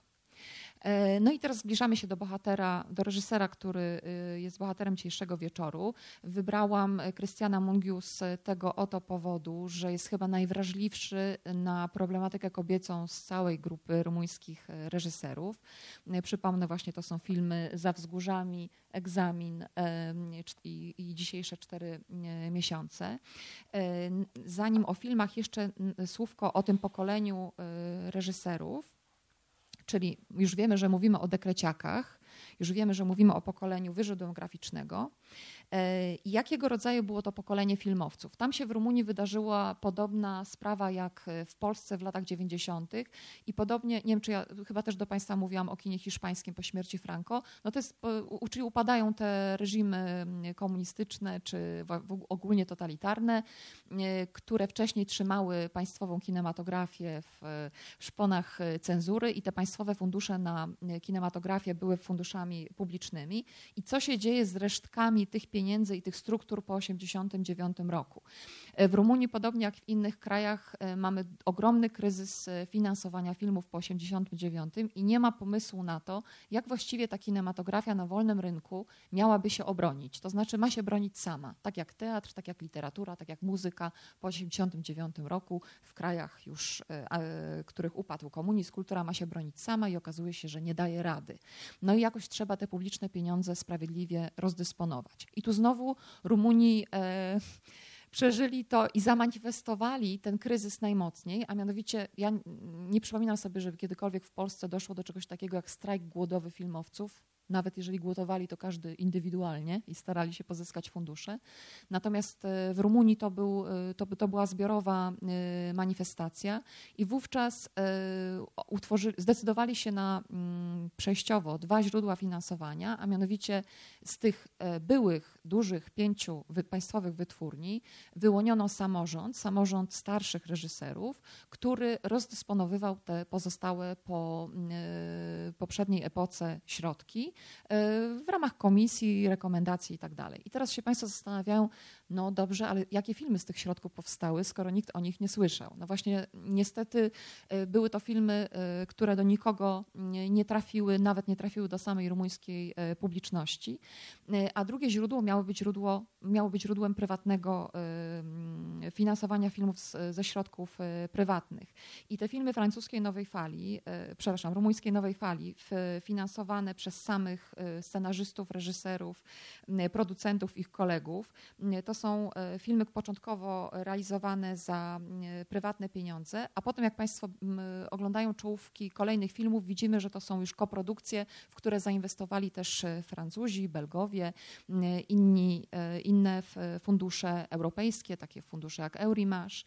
No i teraz zbliżamy się do bohatera, do reżysera, który jest bohaterem dzisiejszego wieczoru. Wybrałam Krystiana Mungiu z tego oto powodu, że jest chyba najwrażliwszy na problematykę kobiecą z całej grupy rumuńskich reżyserów. Przypomnę, właśnie to są filmy Za wzgórzami, Egzamin i, i dzisiejsze cztery miesiące. Zanim o filmach, jeszcze słówko o tym pokoleniu reżyserów. Czyli już wiemy, że mówimy o dekreciakach, już wiemy, że mówimy o pokoleniu wyżu demograficznego. I jakiego rodzaju było to pokolenie filmowców? Tam się w Rumunii wydarzyła podobna sprawa jak w Polsce w latach dziewięćdziesiątych i podobnie, nie wiem, czy ja chyba też do Państwa mówiłam o kinie hiszpańskim po śmierci Franco, no to jest, czyli upadają te reżimy komunistyczne czy ogólnie totalitarne, które wcześniej trzymały państwową kinematografię w szponach cenzury i te państwowe fundusze na kinematografię były funduszami publicznymi. I co się dzieje z resztkami tych pieniędzy i tych struktur po osiemdziesiątym dziewiątym roku? W Rumunii, podobnie jak w innych krajach, mamy ogromny kryzys finansowania filmów po osiemdziesiątym dziewiątym i nie ma pomysłu na to, jak właściwie ta kinematografia na wolnym rynku miałaby się obronić. To znaczy ma się bronić sama, tak jak teatr, tak jak literatura, tak jak muzyka po osiemdziesiątym dziewiątym roku w krajach już, których upadł komunizm, kultura ma się bronić sama i okazuje się, że nie daje rady. No i jakoś trzeba te publiczne pieniądze sprawiedliwie rozdysponować. I tu znowu Rumuni e, przeżyli to i zamanifestowali ten kryzys najmocniej, a mianowicie ja nie przypominam sobie, żeby kiedykolwiek w Polsce doszło do czegoś takiego jak strajk głodowy filmowców. Nawet jeżeli głodowali, to każdy indywidualnie i starali się pozyskać fundusze. Natomiast w Rumunii to, był, to, to była zbiorowa manifestacja i wówczas utworzyli, zdecydowali się na przejściowo dwa źródła finansowania, a mianowicie z tych byłych, dużych pięciu państwowych wytwórni wyłoniono samorząd, samorząd starszych reżyserów, który rozdysponowywał te pozostałe po poprzedniej epoce środki w ramach komisji, rekomendacji i tak dalej. I teraz się Państwo zastanawiają, no dobrze, ale jakie filmy z tych środków powstały, skoro nikt o nich nie słyszał? No właśnie niestety były to filmy, które do nikogo nie trafiły, nawet nie trafiły do samej rumuńskiej publiczności, a drugie źródło miało być, źródło, miało być źródłem prywatnego finansowania filmów z, ze środków prywatnych. I te filmy francuskiej nowej fali, przepraszam, rumuńskiej nowej fali finansowane przez sam samych scenarzystów, reżyserów, producentów, ich kolegów. To są filmy początkowo realizowane za prywatne pieniądze, a potem jak Państwo oglądają czołówki kolejnych filmów, widzimy, że to są już koprodukcje, w które zainwestowali też Francuzi, Belgowie, inni, inne fundusze europejskie, takie fundusze jak Eurimages.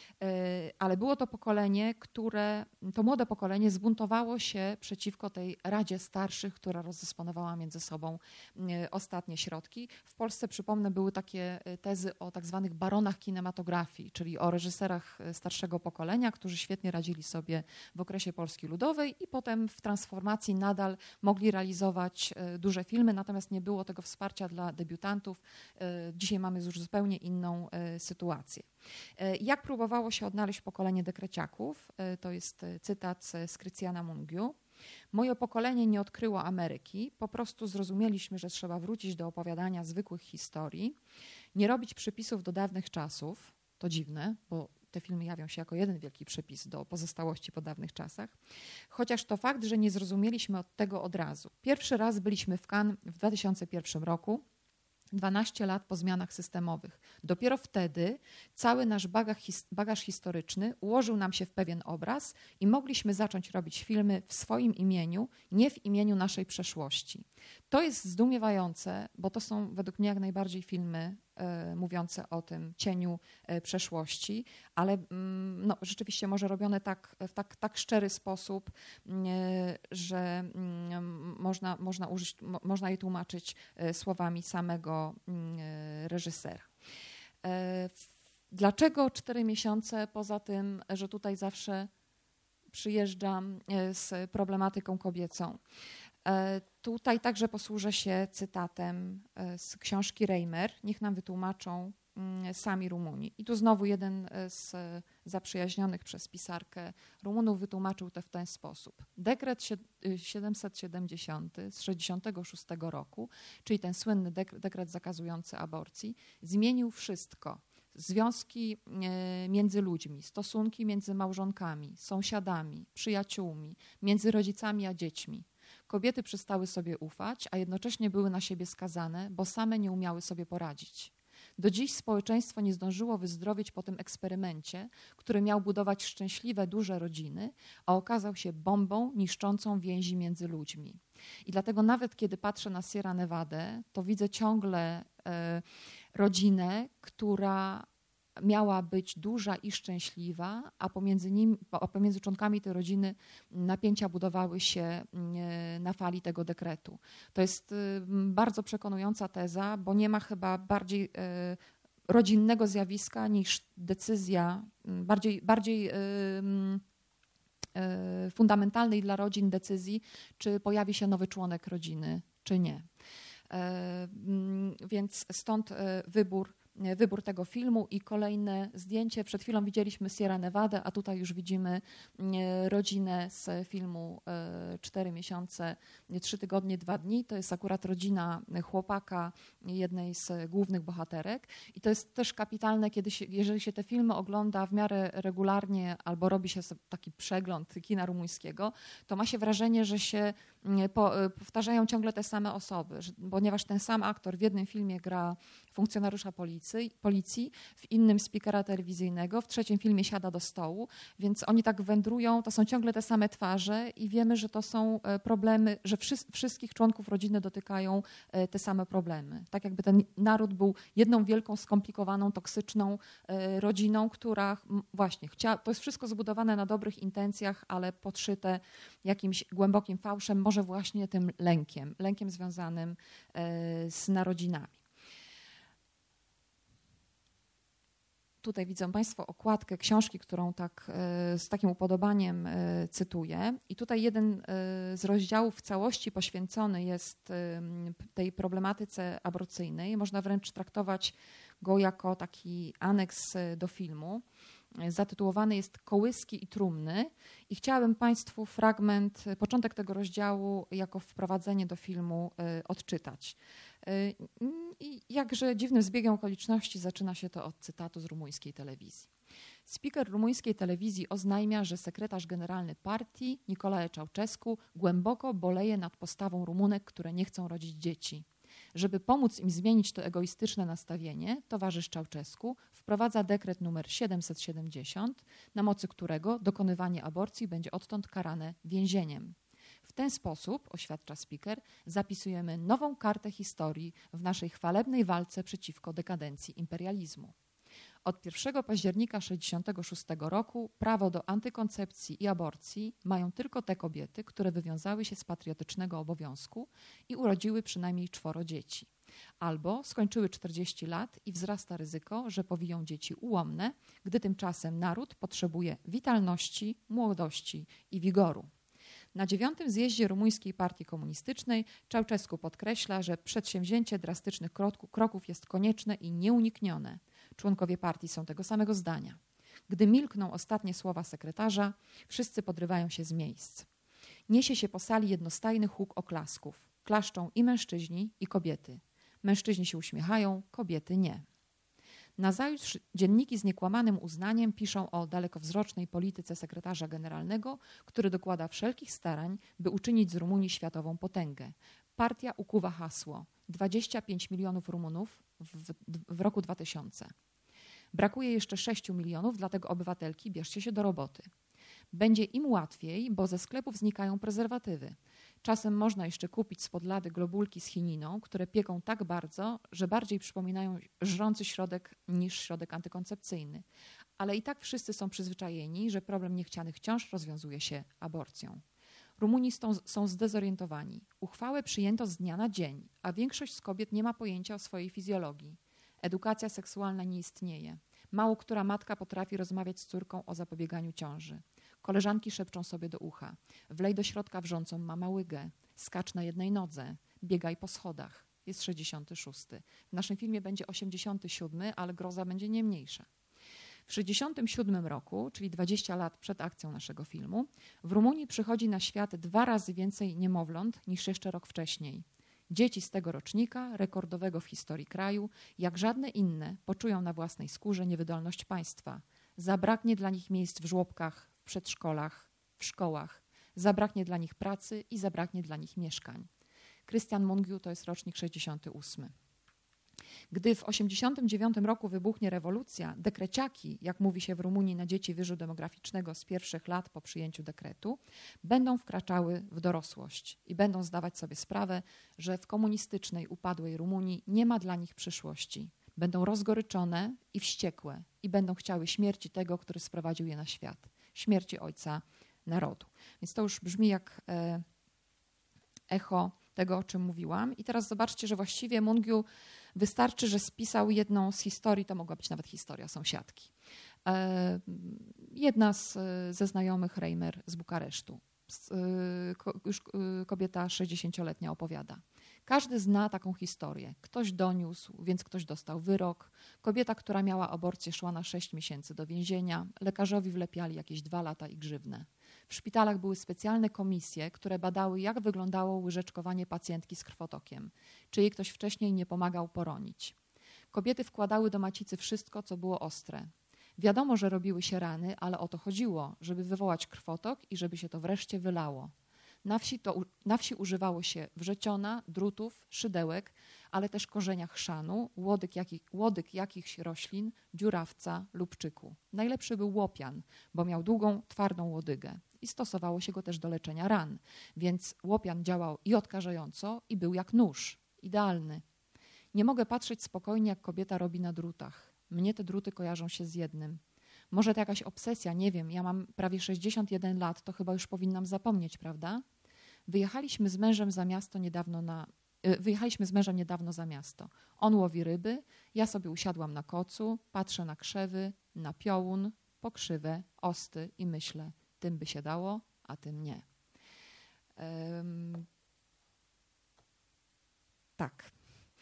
Ale było to pokolenie, które, to młode pokolenie zbuntowało się przeciwko tej Radzie Starszych, która rozdysponowała między sobą ostatnie środki. W Polsce, przypomnę, były takie tezy o tak zwanych baronach kinematografii, czyli o reżyserach starszego pokolenia, którzy świetnie radzili sobie w okresie Polski Ludowej i potem w transformacji nadal mogli realizować duże filmy, natomiast nie było tego wsparcia dla debiutantów. Dzisiaj mamy już zupełnie inną sytuację. Jak próbowało się odnaleźć pokolenie dekreciaków? To jest cytat z Krystiana Mungiu. Moje pokolenie nie odkryło Ameryki, po prostu zrozumieliśmy, że trzeba wrócić do opowiadania zwykłych historii, nie robić przypisów do dawnych czasów, to dziwne, bo te filmy jawią się jako jeden wielki przypis do pozostałości po dawnych czasach, chociaż to fakt, że nie zrozumieliśmy od tego od razu. Pierwszy raz byliśmy w Cannes w dwa tysiące pierwszym roku, dwanaście lat po zmianach systemowych. Dopiero wtedy cały nasz bagaż, bagaż historyczny ułożył nam się w pewien obraz i mogliśmy zacząć robić filmy w swoim imieniu, nie w imieniu naszej przeszłości. To jest zdumiewające, bo to są według mnie jak najbardziej filmy e, mówiące o tym cieniu e, przeszłości, ale mm, no, rzeczywiście może robione tak, w tak, tak szczery sposób, e, że mm, można, można, użyć, mo, można je tłumaczyć e, słowami samego e, reżysera. E, dlaczego cztery miesiące? Poza tym, że tutaj zawsze przyjeżdżam e, z problematyką kobiecą. Tutaj także posłużę się cytatem z książki Reimer. Niech nam wytłumaczą sami Rumuni. I tu znowu jeden z zaprzyjaźnionych przez pisarkę Rumunów wytłumaczył to w ten sposób. Dekret siedemset siedemdziesiąty z sześćdziesiątego szóstego roku, czyli ten słynny dekret zakazujący aborcji, zmienił wszystko. Związki między ludźmi, stosunki między małżonkami, sąsiadami, przyjaciółmi, między rodzicami a dziećmi. Kobiety przestały sobie ufać, a jednocześnie były na siebie skazane, bo same nie umiały sobie poradzić. Do dziś społeczeństwo nie zdążyło wyzdrowieć po tym eksperymencie, który miał budować szczęśliwe, duże rodziny, a okazał się bombą niszczącą więzi między ludźmi. I dlatego nawet kiedy patrzę na Sierra Nevadę, to widzę ciągle e, rodzinę, która miała być duża i szczęśliwa, a pomiędzy, nim, a pomiędzy członkami tej rodziny napięcia budowały się na fali tego dekretu. To jest bardzo przekonująca teza, bo nie ma chyba bardziej rodzinnego zjawiska niż decyzja, bardziej, bardziej fundamentalnej dla rodzin decyzji, czy pojawi się nowy członek rodziny, czy nie. Więc stąd wybór wybór tego filmu i kolejne zdjęcie. Przed chwilą widzieliśmy Sierra Nevadę, a tutaj już widzimy rodzinę z filmu cztery miesiące, trzy tygodnie, dwa dni. To jest akurat rodzina chłopaka, jednej z głównych bohaterek. I to jest też kapitalne, kiedy się, jeżeli się te filmy ogląda w miarę regularnie albo robi się taki przegląd kina rumuńskiego, to ma się wrażenie, że się powtarzają ciągle te same osoby, ponieważ ten sam aktor w jednym filmie gra funkcjonariusza policji, policji, w innym speakera telewizyjnego, w trzecim filmie siada do stołu, więc oni tak wędrują, to są ciągle te same twarze i wiemy, że to są problemy, że wszy- wszystkich członków rodziny dotykają te same problemy. Tak jakby ten naród był jedną wielką, skomplikowaną, toksyczną rodziną, która właśnie chciała, to jest wszystko zbudowane na dobrych intencjach, ale podszyte jakimś głębokim fałszem, może właśnie tym lękiem, lękiem związanym z narodzinami. Tutaj widzą Państwo okładkę książki, którą tak z takim upodobaniem cytuję. I tutaj jeden z rozdziałów w całości poświęcony jest tej problematyce aborcyjnej. Można wręcz traktować go jako taki aneks do filmu. Zatytułowany jest Kołyski i trumny i chciałabym Państwu fragment, początek tego rozdziału jako wprowadzenie do filmu odczytać. I jakże dziwnym zbiegiem okoliczności zaczyna się to od cytatu z rumuńskiej telewizji. Speaker rumuńskiej telewizji oznajmia, że sekretarz generalny partii, Nicolae Ceausescu, głęboko boleje nad postawą Rumunek, które nie chcą rodzić dzieci. Żeby pomóc im zmienić to egoistyczne nastawienie, towarzysz Ceausescu wprowadza dekret numer siedemset siedemdziesiąt, na mocy którego dokonywanie aborcji będzie odtąd karane więzieniem. W ten sposób, oświadcza Speaker, zapisujemy nową kartę historii w naszej chwalebnej walce przeciwko dekadencji imperializmu. Od pierwszego października tysiąc dziewięćset sześćdziesiątego szóstego roku prawo do antykoncepcji i aborcji mają tylko te kobiety, które wywiązały się z patriotycznego obowiązku i urodziły przynajmniej czworo dzieci. Albo skończyły czterdzieści lat i wzrasta ryzyko, że powiją dzieci ułomne, gdy tymczasem naród potrzebuje witalności, młodości i wigoru. Na dziewiątym zjeździe Rumuńskiej Partii Komunistycznej Ceausescu podkreśla, że przedsięwzięcie drastycznych kroków jest konieczne i nieuniknione. Członkowie partii są tego samego zdania. Gdy milkną ostatnie słowa sekretarza, wszyscy podrywają się z miejsc. Niesie się po sali jednostajny huk oklasków. Klaszczą i mężczyźni, i kobiety. Mężczyźni się uśmiechają, kobiety nie. Nazajutrz dzienniki z niekłamanym uznaniem piszą o dalekowzrocznej polityce sekretarza generalnego, który dokłada wszelkich starań, by uczynić z Rumunii światową potęgę. Partia ukuwa hasło dwadzieścia pięć milionów Rumunów w, w roku dwutysięcznym. Brakuje jeszcze sześciu milionów, dlatego obywatelki, bierzcie się do roboty. Będzie im łatwiej, bo ze sklepów znikają prezerwatywy. Czasem można jeszcze kupić spod lady globulki z chininą, które pieką tak bardzo, że bardziej przypominają żrący środek niż środek antykoncepcyjny. Ale i tak wszyscy są przyzwyczajeni, że problem niechcianych ciąż rozwiązuje się aborcją. Rumuni są zdezorientowani. Uchwałę przyjęto z dnia na dzień, a większość z kobiet nie ma pojęcia o swojej fizjologii. Edukacja seksualna nie istnieje. Mało która matka potrafi rozmawiać z córką o zapobieganiu ciąży. Koleżanki szepczą sobie do ucha. Wlej do środka wrzącą mama łygę. Skacz na jednej nodze. Biegaj po schodach. Jest sześćdziesiąty szósty. W naszym filmie będzie osiemdziesiąty siódmy, ale groza będzie nie mniejsza. W sześćdziesiątym siódmym roku, czyli dwadzieścia lat przed akcją naszego filmu, w Rumunii przychodzi na świat dwa razy więcej niemowląt niż jeszcze rok wcześniej. Dzieci z tego rocznika, rekordowego w historii kraju, jak żadne inne, poczują na własnej skórze niewydolność państwa. Zabraknie dla nich miejsc w żłobkach, w przedszkolach, w szkołach. Zabraknie dla nich pracy i zabraknie dla nich mieszkań. Krystian Mungiu to jest rocznik sześćdziesiąty ósmy. Gdy w osiemdziesiątym dziewiątym roku wybuchnie rewolucja, dekreciaki, jak mówi się w Rumunii na dzieci wyżu demograficznego z pierwszych lat po przyjęciu dekretu, będą wkraczały w dorosłość i będą zdawać sobie sprawę, że w komunistycznej, upadłej Rumunii nie ma dla nich przyszłości. Będą rozgoryczone i wściekłe i będą chciały śmierci tego, który sprowadził je na świat. Śmierci ojca narodu. Więc to już brzmi jak e, echo tego, o czym mówiłam. I teraz zobaczcie, że właściwie Mungiu wystarczy, że spisał jedną z historii, to mogła być nawet historia sąsiadki. E, jedna z, ze znajomych, Reimer z Bukaresztu. Z, e, ko, już e, kobieta sześćdziesięcioletnia opowiada. Każdy zna taką historię. Ktoś doniósł, więc ktoś dostał wyrok. Kobieta, która miała aborcję, szła na sześć miesięcy do więzienia. Lekarzowi wlepiali jakieś dwa lata i grzywnę. W szpitalach były specjalne komisje, które badały, jak wyglądało łyżeczkowanie pacjentki z krwotokiem. Czy jej ktoś wcześniej nie pomagał poronić. Kobiety wkładały do macicy wszystko, co było ostre. Wiadomo, że robiły się rany, ale o to chodziło, żeby wywołać krwotok i żeby się to wreszcie wylało. Na wsi, to, na wsi używało się wrzeciona, drutów, szydełek, ale też korzenia chrzanu, łodyg, jakich, łodyg jakichś roślin, dziurawca, lubczyku. Najlepszy był łopian, bo miał długą, twardą łodygę i stosowało się go też do leczenia ran, więc łopian działał i odkażająco, i był jak nóż, idealny. Nie mogę patrzeć spokojnie, jak kobieta robi na drutach. Mnie te druty kojarzą się z jednym. Może to jakaś obsesja, nie wiem, ja mam prawie sześćdziesiąt jeden lat, to chyba już powinnam zapomnieć, prawda? Wyjechaliśmy z mężem za miasto niedawno na... Wyjechaliśmy z mężem niedawno za miasto. On łowi ryby, ja sobie usiadłam na kocu, patrzę na krzewy, na piołun, pokrzywę, osty i myślę, tym by się dało, a tym nie. Um, tak.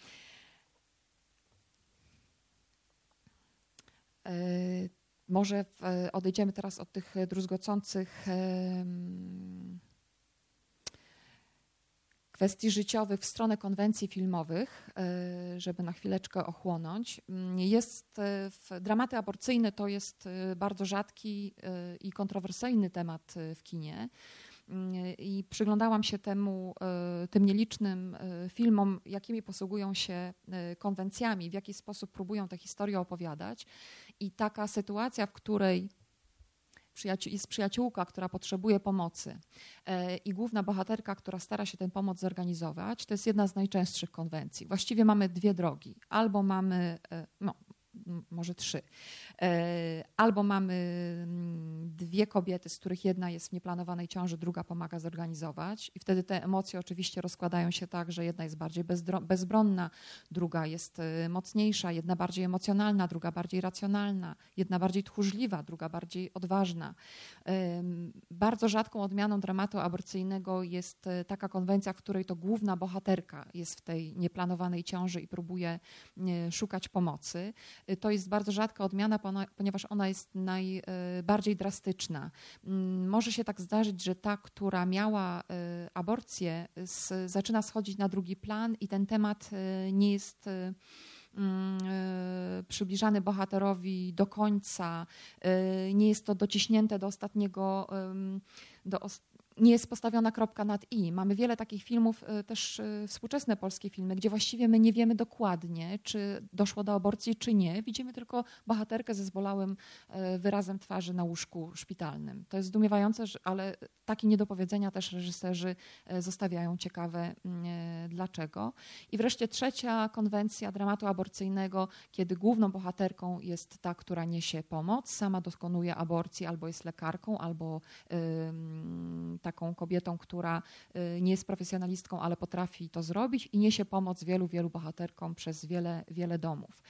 E, może w, odejdziemy teraz od tych druzgocących um, kwestii życiowych w stronę konwencji filmowych, żeby na chwileczkę ochłonąć. Jest w, dramaty aborcyjne to jest bardzo rzadki i kontrowersyjny temat w kinie. I przyglądałam się temu, tym nielicznym filmom, jakimi posługują się konwencjami, w jaki sposób próbują tę historię opowiadać. I taka sytuacja, w której jest przyjaciółka, która potrzebuje pomocy i główna bohaterka, która stara się tę pomoc zorganizować, to jest jedna z najczęstszych konwencji. Właściwie mamy dwie drogi. Albo mamy, no może trzy, albo mamy dwie kobiety, z których jedna jest w nieplanowanej ciąży, druga pomaga zorganizować i wtedy te emocje oczywiście rozkładają się tak, że jedna jest bardziej bezbronna, druga jest mocniejsza, jedna bardziej emocjonalna, druga bardziej racjonalna, jedna bardziej tchórzliwa, druga bardziej odważna. Bardzo rzadką odmianą dramatu aborcyjnego jest taka konwencja, w której to główna bohaterka jest w tej nieplanowanej ciąży i próbuje szukać pomocy. To jest bardzo rzadka odmiana, ponieważ ona jest najbardziej drastyczna. Może się tak zdarzyć, że ta, która miała aborcję, zaczyna schodzić na drugi plan i ten temat nie jest przybliżany bohaterowi do końca, nie jest to dociśnięte do ostatniego, do ostatniego nie jest postawiona kropka nad i. Mamy wiele takich filmów, też współczesne polskie filmy, gdzie właściwie my nie wiemy dokładnie, czy doszło do aborcji, czy nie. Widzimy tylko bohaterkę ze zbolałym wyrazem twarzy na łóżku szpitalnym. To jest zdumiewające, ale takie niedopowiedzenia też reżyserzy zostawiają ciekawe dlaczego. I wreszcie trzecia konwencja dramatu aborcyjnego, kiedy główną bohaterką jest ta, która niesie pomoc, sama dokonuje aborcji, albo jest lekarką, albo yy, taką kobietą, która nie jest profesjonalistką, ale potrafi to zrobić i niesie pomoc wielu, wielu bohaterkom przez wiele, wiele domów.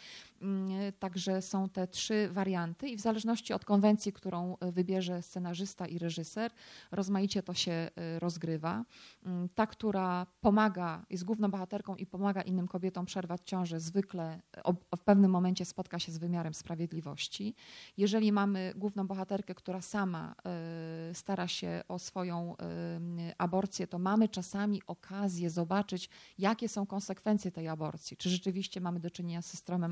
Także są te trzy warianty i w zależności od konwencji, którą wybierze scenarzysta i reżyser, rozmaicie to się rozgrywa. Ta, która pomaga, jest główną bohaterką i pomaga innym kobietom przerwać ciążę, zwykle w pewnym momencie spotka się z wymiarem sprawiedliwości. Jeżeli mamy główną bohaterkę, która sama stara się o swoją aborcję, to mamy czasami okazję zobaczyć, jakie są konsekwencje tej aborcji. Czy rzeczywiście mamy do czynienia z syndromem,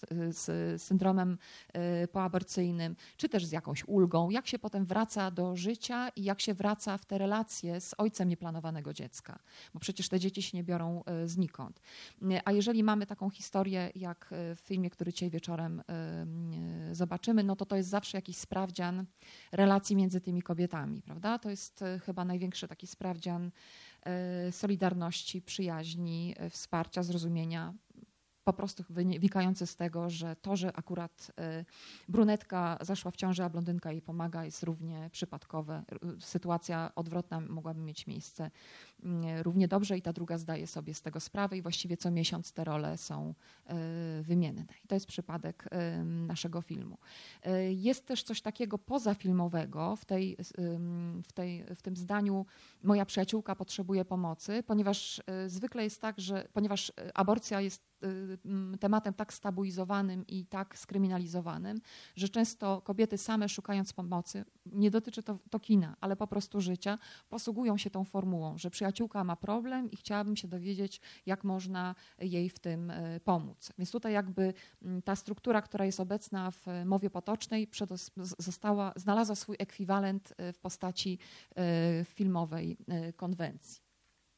z syndromem poaborcyjnym, czy też z jakąś ulgą, jak się potem wraca do życia i jak się wraca w te relacje z ojcem nieplanowanego dziecka, bo przecież te dzieci się nie biorą znikąd. A jeżeli mamy taką historię, jak w filmie, który dzisiaj wieczorem zobaczymy, no to to jest zawsze jakiś sprawdzian relacji między tymi kobietami, prawda? To jest chyba największy taki sprawdzian solidarności, przyjaźni, wsparcia, zrozumienia, po prostu wynikający z tego, że to, że akurat brunetka zaszła w ciążę, a blondynka jej pomaga, jest równie przypadkowe. Sytuacja odwrotna mogłaby mieć miejsce równie dobrze i ta druga zdaje sobie z tego sprawę i właściwie co miesiąc te role są wymienne. I to jest przypadek naszego filmu. Jest też coś takiego pozafilmowego w, tej, w, tej, w tym zdaniu moja przyjaciółka potrzebuje pomocy, ponieważ zwykle jest tak, że ponieważ aborcja jest tematem tak stabilizowanym i tak skryminalizowanym, że często kobiety same szukając pomocy, nie dotyczy to, to kina, ale po prostu życia, posługują się tą formułą, że przyjaciółka ma problem i chciałabym się dowiedzieć, jak można jej w tym pomóc. Więc tutaj jakby ta struktura, która jest obecna w mowie potocznej, została, znalazła swój ekwiwalent w postaci filmowej konwencji.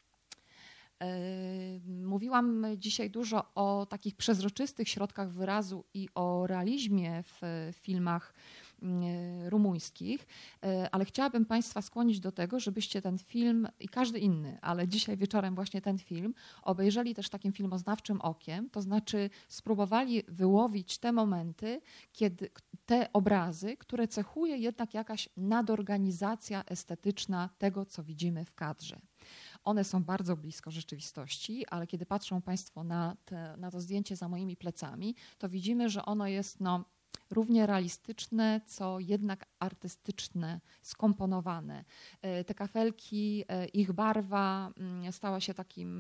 Mówiłam dzisiaj dużo o takich przezroczystych środkach wyrazu i o realizmie w filmach rumuńskich, ale chciałabym Państwa skłonić do tego, żebyście ten film i każdy inny, ale dzisiaj wieczorem właśnie ten film, obejrzeli też takim filmoznawczym okiem, to znaczy spróbowali wyłowić te momenty, kiedy te obrazy, które cechuje jednak jakaś nadorganizacja estetyczna tego, co widzimy w kadrze. One są bardzo blisko rzeczywistości, ale kiedy patrzą Państwo na, te, na to zdjęcie za moimi plecami, to widzimy, że ono jest no, równie realistyczne, co jednak artystyczne, skomponowane. Te kafelki, ich barwa stała się takim,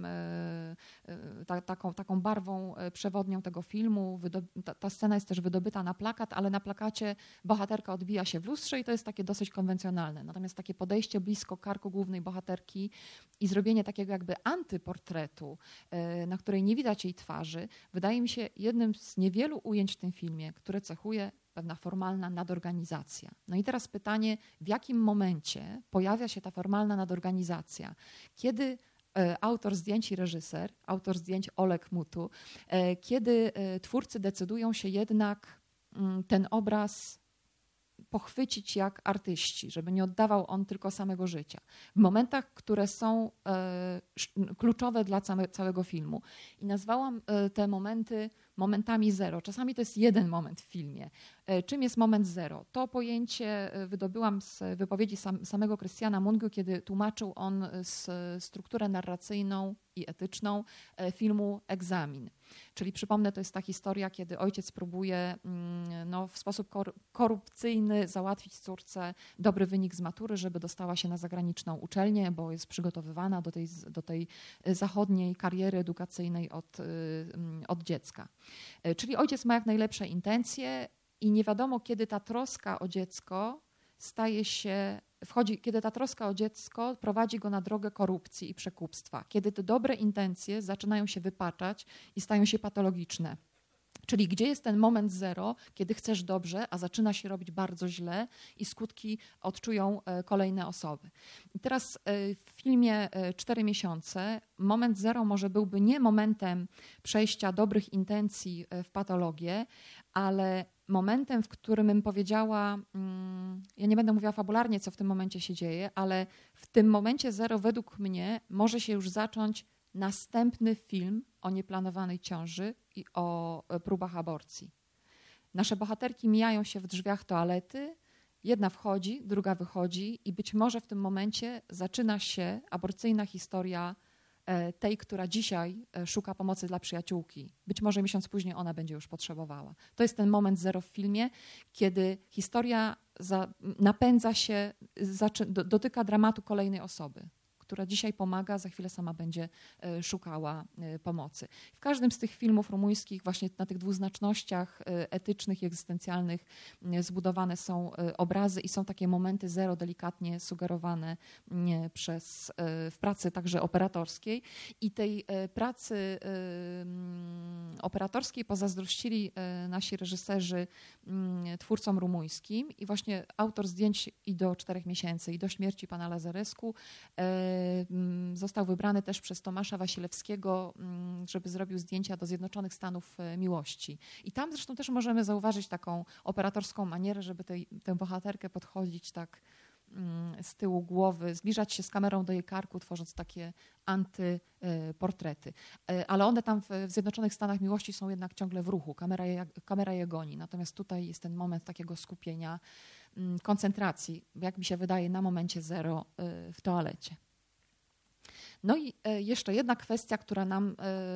ta, taką, taką barwą przewodnią tego filmu. Ta, ta scena jest też wydobyta na plakat, ale na plakacie bohaterka odbija się w lustrze i to jest takie dosyć konwencjonalne. Natomiast takie podejście blisko karku głównej bohaterki i zrobienie takiego jakby antyportretu, na której nie widać jej twarzy, wydaje mi się jednym z niewielu ujęć w tym filmie, które cechuje pewna formalna nadorganizacja. No i teraz pytanie, w jakim momencie pojawia się ta formalna nadorganizacja? Kiedy e, autor zdjęć i reżyser, autor zdjęć Oleg Mutu, e, kiedy e, twórcy decydują się jednak m, ten obraz pochwycić jak artyści, żeby nie oddawał on tylko samego życia. W momentach, które są e, kluczowe dla całe, całego filmu. I nazwałam e, te momenty momentami zero. Czasami to jest jeden moment w filmie. E, czym jest moment zero? To pojęcie wydobyłam z wypowiedzi sam, samego Krystiana Mungiu, kiedy tłumaczył on z, strukturę narracyjną i etyczną e, filmu Egzamin. Czyli przypomnę, to jest ta historia, kiedy ojciec próbuje no, w sposób korupcyjny załatwić córce dobry wynik z matury, żeby dostała się na zagraniczną uczelnię, bo jest przygotowywana do tej, do tej zachodniej kariery edukacyjnej od, od dziecka. Czyli ojciec ma jak najlepsze intencje i nie wiadomo, kiedy ta troska o dziecko staje się, wchodzi, kiedy ta troska o dziecko prowadzi go na drogę korupcji i przekupstwa, kiedy te dobre intencje zaczynają się wypaczać i stają się patologiczne. Czyli gdzie jest ten moment zero, kiedy chcesz dobrze, a zaczyna się robić bardzo źle i skutki odczują kolejne osoby. I teraz w filmie Cztery miesiące moment zero może byłby nie momentem przejścia dobrych intencji w patologię, ale momentem, w którym bym powiedziała, ja nie będę mówiła fabularnie, co w tym momencie się dzieje, ale w tym momencie zero według mnie może się już zacząć następny film o nieplanowanej ciąży i o próbach aborcji. Nasze bohaterki mijają się w drzwiach toalety, jedna wchodzi, druga wychodzi i być może w tym momencie zaczyna się aborcyjna historia tej, która dzisiaj szuka pomocy dla przyjaciółki. Być może miesiąc później ona będzie już potrzebowała. To jest ten moment zero w filmie, kiedy historia za, napędza się, zaczy, do, dotyka dramatu kolejnej osoby, która dzisiaj pomaga, za chwilę sama będzie szukała pomocy. W każdym z tych filmów rumuńskich właśnie na tych dwuznacznościach etycznych i egzystencjalnych zbudowane są obrazy i są takie momenty zero delikatnie sugerowane przez, w pracy także operatorskiej. I tej pracy operatorskiej pozazdrościli nasi reżyserzy twórcom rumuńskim i właśnie autor zdjęć i do Czterech miesięcy, i do Śmierci pana Lazarescu został wybrany też przez Tomasza Wasilewskiego, żeby zrobił zdjęcia do Zjednoczonych Stanów Miłości. I tam zresztą też możemy zauważyć taką operatorską manierę, żeby tej, tę bohaterkę podchodzić tak z tyłu głowy, zbliżać się z kamerą do jej karku, tworząc takie antyportrety. Ale one tam w Zjednoczonych Stanach Miłości są jednak ciągle w ruchu, kamera je, kamera je goni. Natomiast tutaj jest ten moment takiego skupienia, koncentracji, jak mi się wydaje, na momencie zero w toalecie. No i jeszcze jedna kwestia, która nam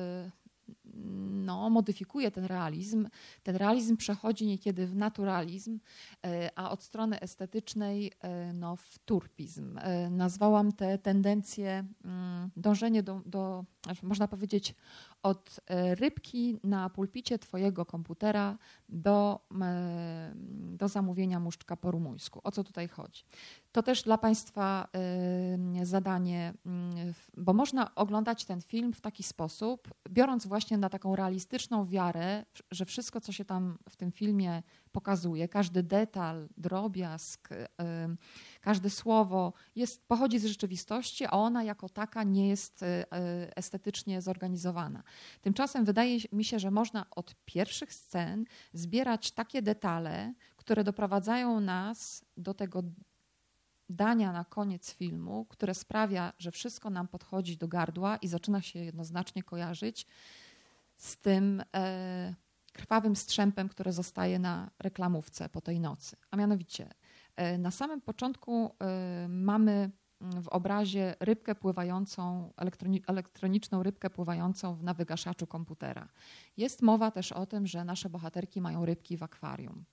no, modyfikuje ten realizm. Ten realizm przechodzi niekiedy w naturalizm, a od strony estetycznej no, w turpizm. Nazwałam te tendencje dążenie do, do, można powiedzieć, od rybki na pulpicie twojego komputera do, do zamówienia muszczka po rumuńsku. O co tutaj chodzi? To też dla Państwa zadanie, bo można oglądać ten film w taki sposób, biorąc właśnie na taką realistyczną wiarę, że wszystko, co się tam w tym filmie pokazuje, każdy detal, drobiazg, każde słowo jest, pochodzi z rzeczywistości, a ona jako taka nie jest estetycznie zorganizowana. Tymczasem wydaje mi się, że można od pierwszych scen zbierać takie detale, które doprowadzają nas do tego dania na koniec filmu, które sprawia, że wszystko nam podchodzi do gardła i zaczyna się jednoznacznie kojarzyć z tym e, krwawym strzępem, które zostaje na reklamówce po tej nocy. A mianowicie e, na samym początku e, mamy w obrazie rybkę pływającą, elektroni elektroniczną rybkę pływającą na wygaszaczu komputera. Jest mowa też o tym, że nasze bohaterki mają rybki w akwarium.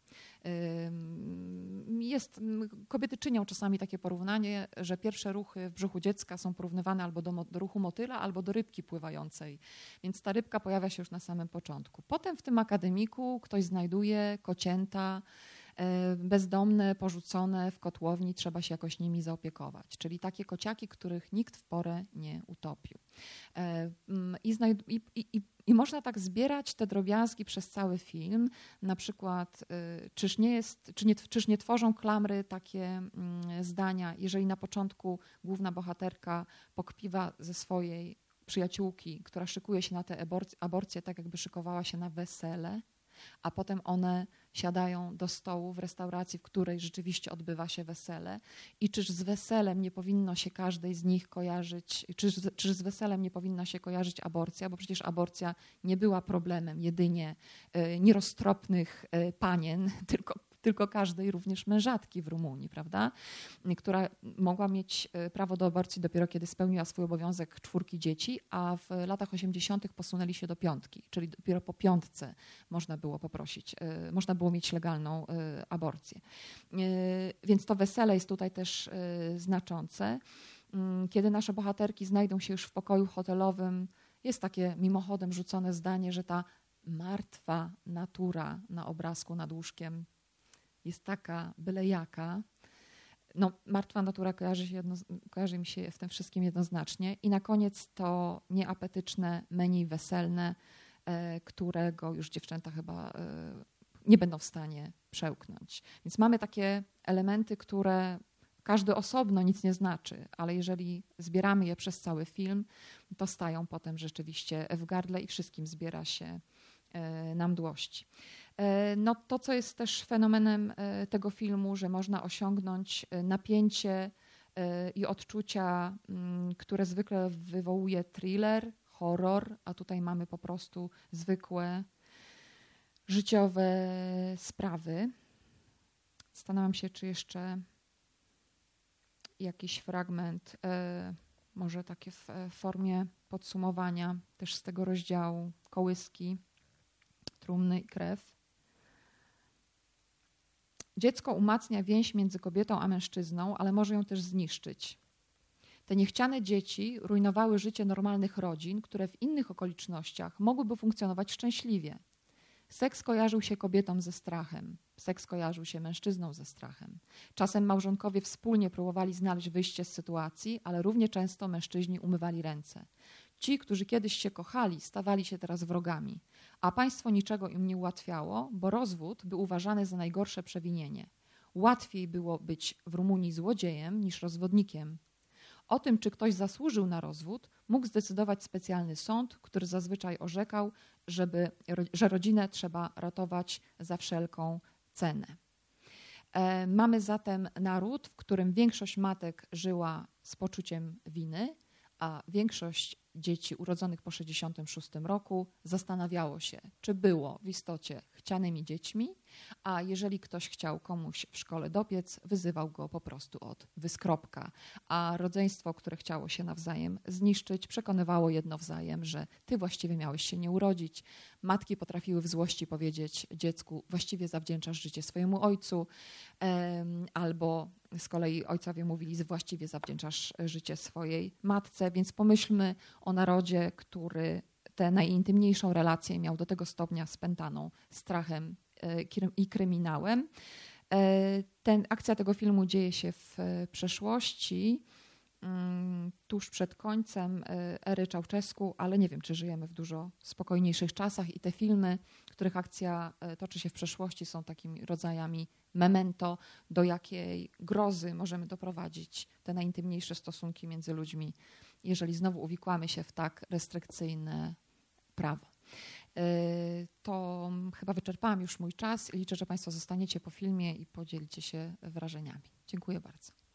Jest, kobiety czynią czasami takie porównanie, że pierwsze ruchy w brzuchu dziecka są porównywane albo do, do ruchu motyla, albo do rybki pływającej. Więc ta rybka pojawia się już na samym początku. Potem w tym akademiku ktoś znajduje kocięta bezdomne, porzucone w kotłowni, trzeba się jakoś nimi zaopiekować. Czyli takie kociaki, których nikt w porę nie utopił. I, i, i, i można tak zbierać te drobiazgi przez cały film. Na przykład, czyż nie, jest, czy nie, czyż nie tworzą klamry takie zdania, jeżeli na początku główna bohaterka pokpiwa ze swojej przyjaciółki, która szykuje się na tę aborcję, tak jakby szykowała się na wesele, a potem one siadają do stołu w restauracji, w której rzeczywiście odbywa się wesele. I czyż z weselem nie powinno się każdej z nich kojarzyć, czyż, czyż z weselem nie powinna się kojarzyć aborcja, bo przecież aborcja nie była problemem jedynie y, nieroztropnych y, panien, tylko tylko każdej również mężatki w Rumunii, prawda? Która mogła mieć prawo do aborcji dopiero kiedy spełniła swój obowiązek czwórki dzieci, a w latach osiemdziesiątych posunęli się do piątki, czyli dopiero po piątce można było poprosić, można było mieć legalną aborcję. Więc to wesele jest tutaj też znaczące. Kiedy nasze bohaterki znajdą się już w pokoju hotelowym, jest takie mimochodem rzucone zdanie, że ta martwa natura na obrazku nad łóżkiem jest taka byle jaka. No, martwa natura kojarzy, się jedno, kojarzy mi się w tym wszystkim jednoznacznie. I na koniec to nieapetyczne menu weselne, e, którego już dziewczęta chyba e, nie będą w stanie przełknąć. Więc mamy takie elementy, które każdy osobno nic nie znaczy, ale jeżeli zbieramy je przez cały film, to stają potem rzeczywiście w gardle i wszystkim zbiera się e, na mdłości. No to, co jest też fenomenem tego filmu, że można osiągnąć napięcie i odczucia, które zwykle wywołuje thriller, horror, a tutaj mamy po prostu zwykłe życiowe sprawy. Zastanawiam się, czy jeszcze jakiś fragment, może takie w formie podsumowania też z tego rozdziału, kołyski, trumny i krew. Dziecko umacnia więź między kobietą a mężczyzną, ale może ją też zniszczyć. Te niechciane dzieci rujnowały życie normalnych rodzin, które w innych okolicznościach mogłyby funkcjonować szczęśliwie. Seks kojarzył się kobietom ze strachem. Seks kojarzył się mężczyznom ze strachem. Czasem małżonkowie wspólnie próbowali znaleźć wyjście z sytuacji, ale równie często mężczyźni umywali ręce. Ci, którzy kiedyś się kochali, stawali się teraz wrogami, a państwo niczego im nie ułatwiało, bo rozwód był uważany za najgorsze przewinienie. Łatwiej było być w Rumunii złodziejem niż rozwodnikiem. O tym, czy ktoś zasłużył na rozwód, mógł zdecydować specjalny sąd, który zazwyczaj orzekał, żeby, że rodzinę trzeba ratować za wszelką cenę. E, mamy zatem naród, w którym większość matek żyła z poczuciem winy, a większość dzieci urodzonych po sześćdziesiątym szóstym roku zastanawiało się, czy było w istocie chcianymi dziećmi, a jeżeli ktoś chciał komuś w szkole dopiec, wyzywał go po prostu od wyskropka. A rodzeństwo, które chciało się nawzajem zniszczyć, przekonywało je nawzajem, że ty właściwie miałeś się nie urodzić. Matki potrafiły w złości powiedzieć dziecku, właściwie zawdzięczasz życie swojemu ojcu, albo z kolei ojcowie mówili, że właściwie zawdzięczasz życie swojej matce, więc pomyślmy o narodzie, który tę najintymniejszą relację miał do tego stopnia spętaną strachem i kryminałem. Ten, akcja tego filmu dzieje się w przeszłości, tuż przed końcem ery Ceausescu, ale nie wiem, czy żyjemy w dużo spokojniejszych czasach i te filmy, których akcja toczy się w przeszłości, są takimi rodzajami memento, do jakiej grozy możemy doprowadzić te najintymniejsze stosunki między ludźmi, jeżeli znowu uwikłamy się w tak restrykcyjne prawo. To chyba wyczerpałam już mój czas i liczę, że Państwo zostaniecie po filmie i podzielicie się wrażeniami. Dziękuję bardzo.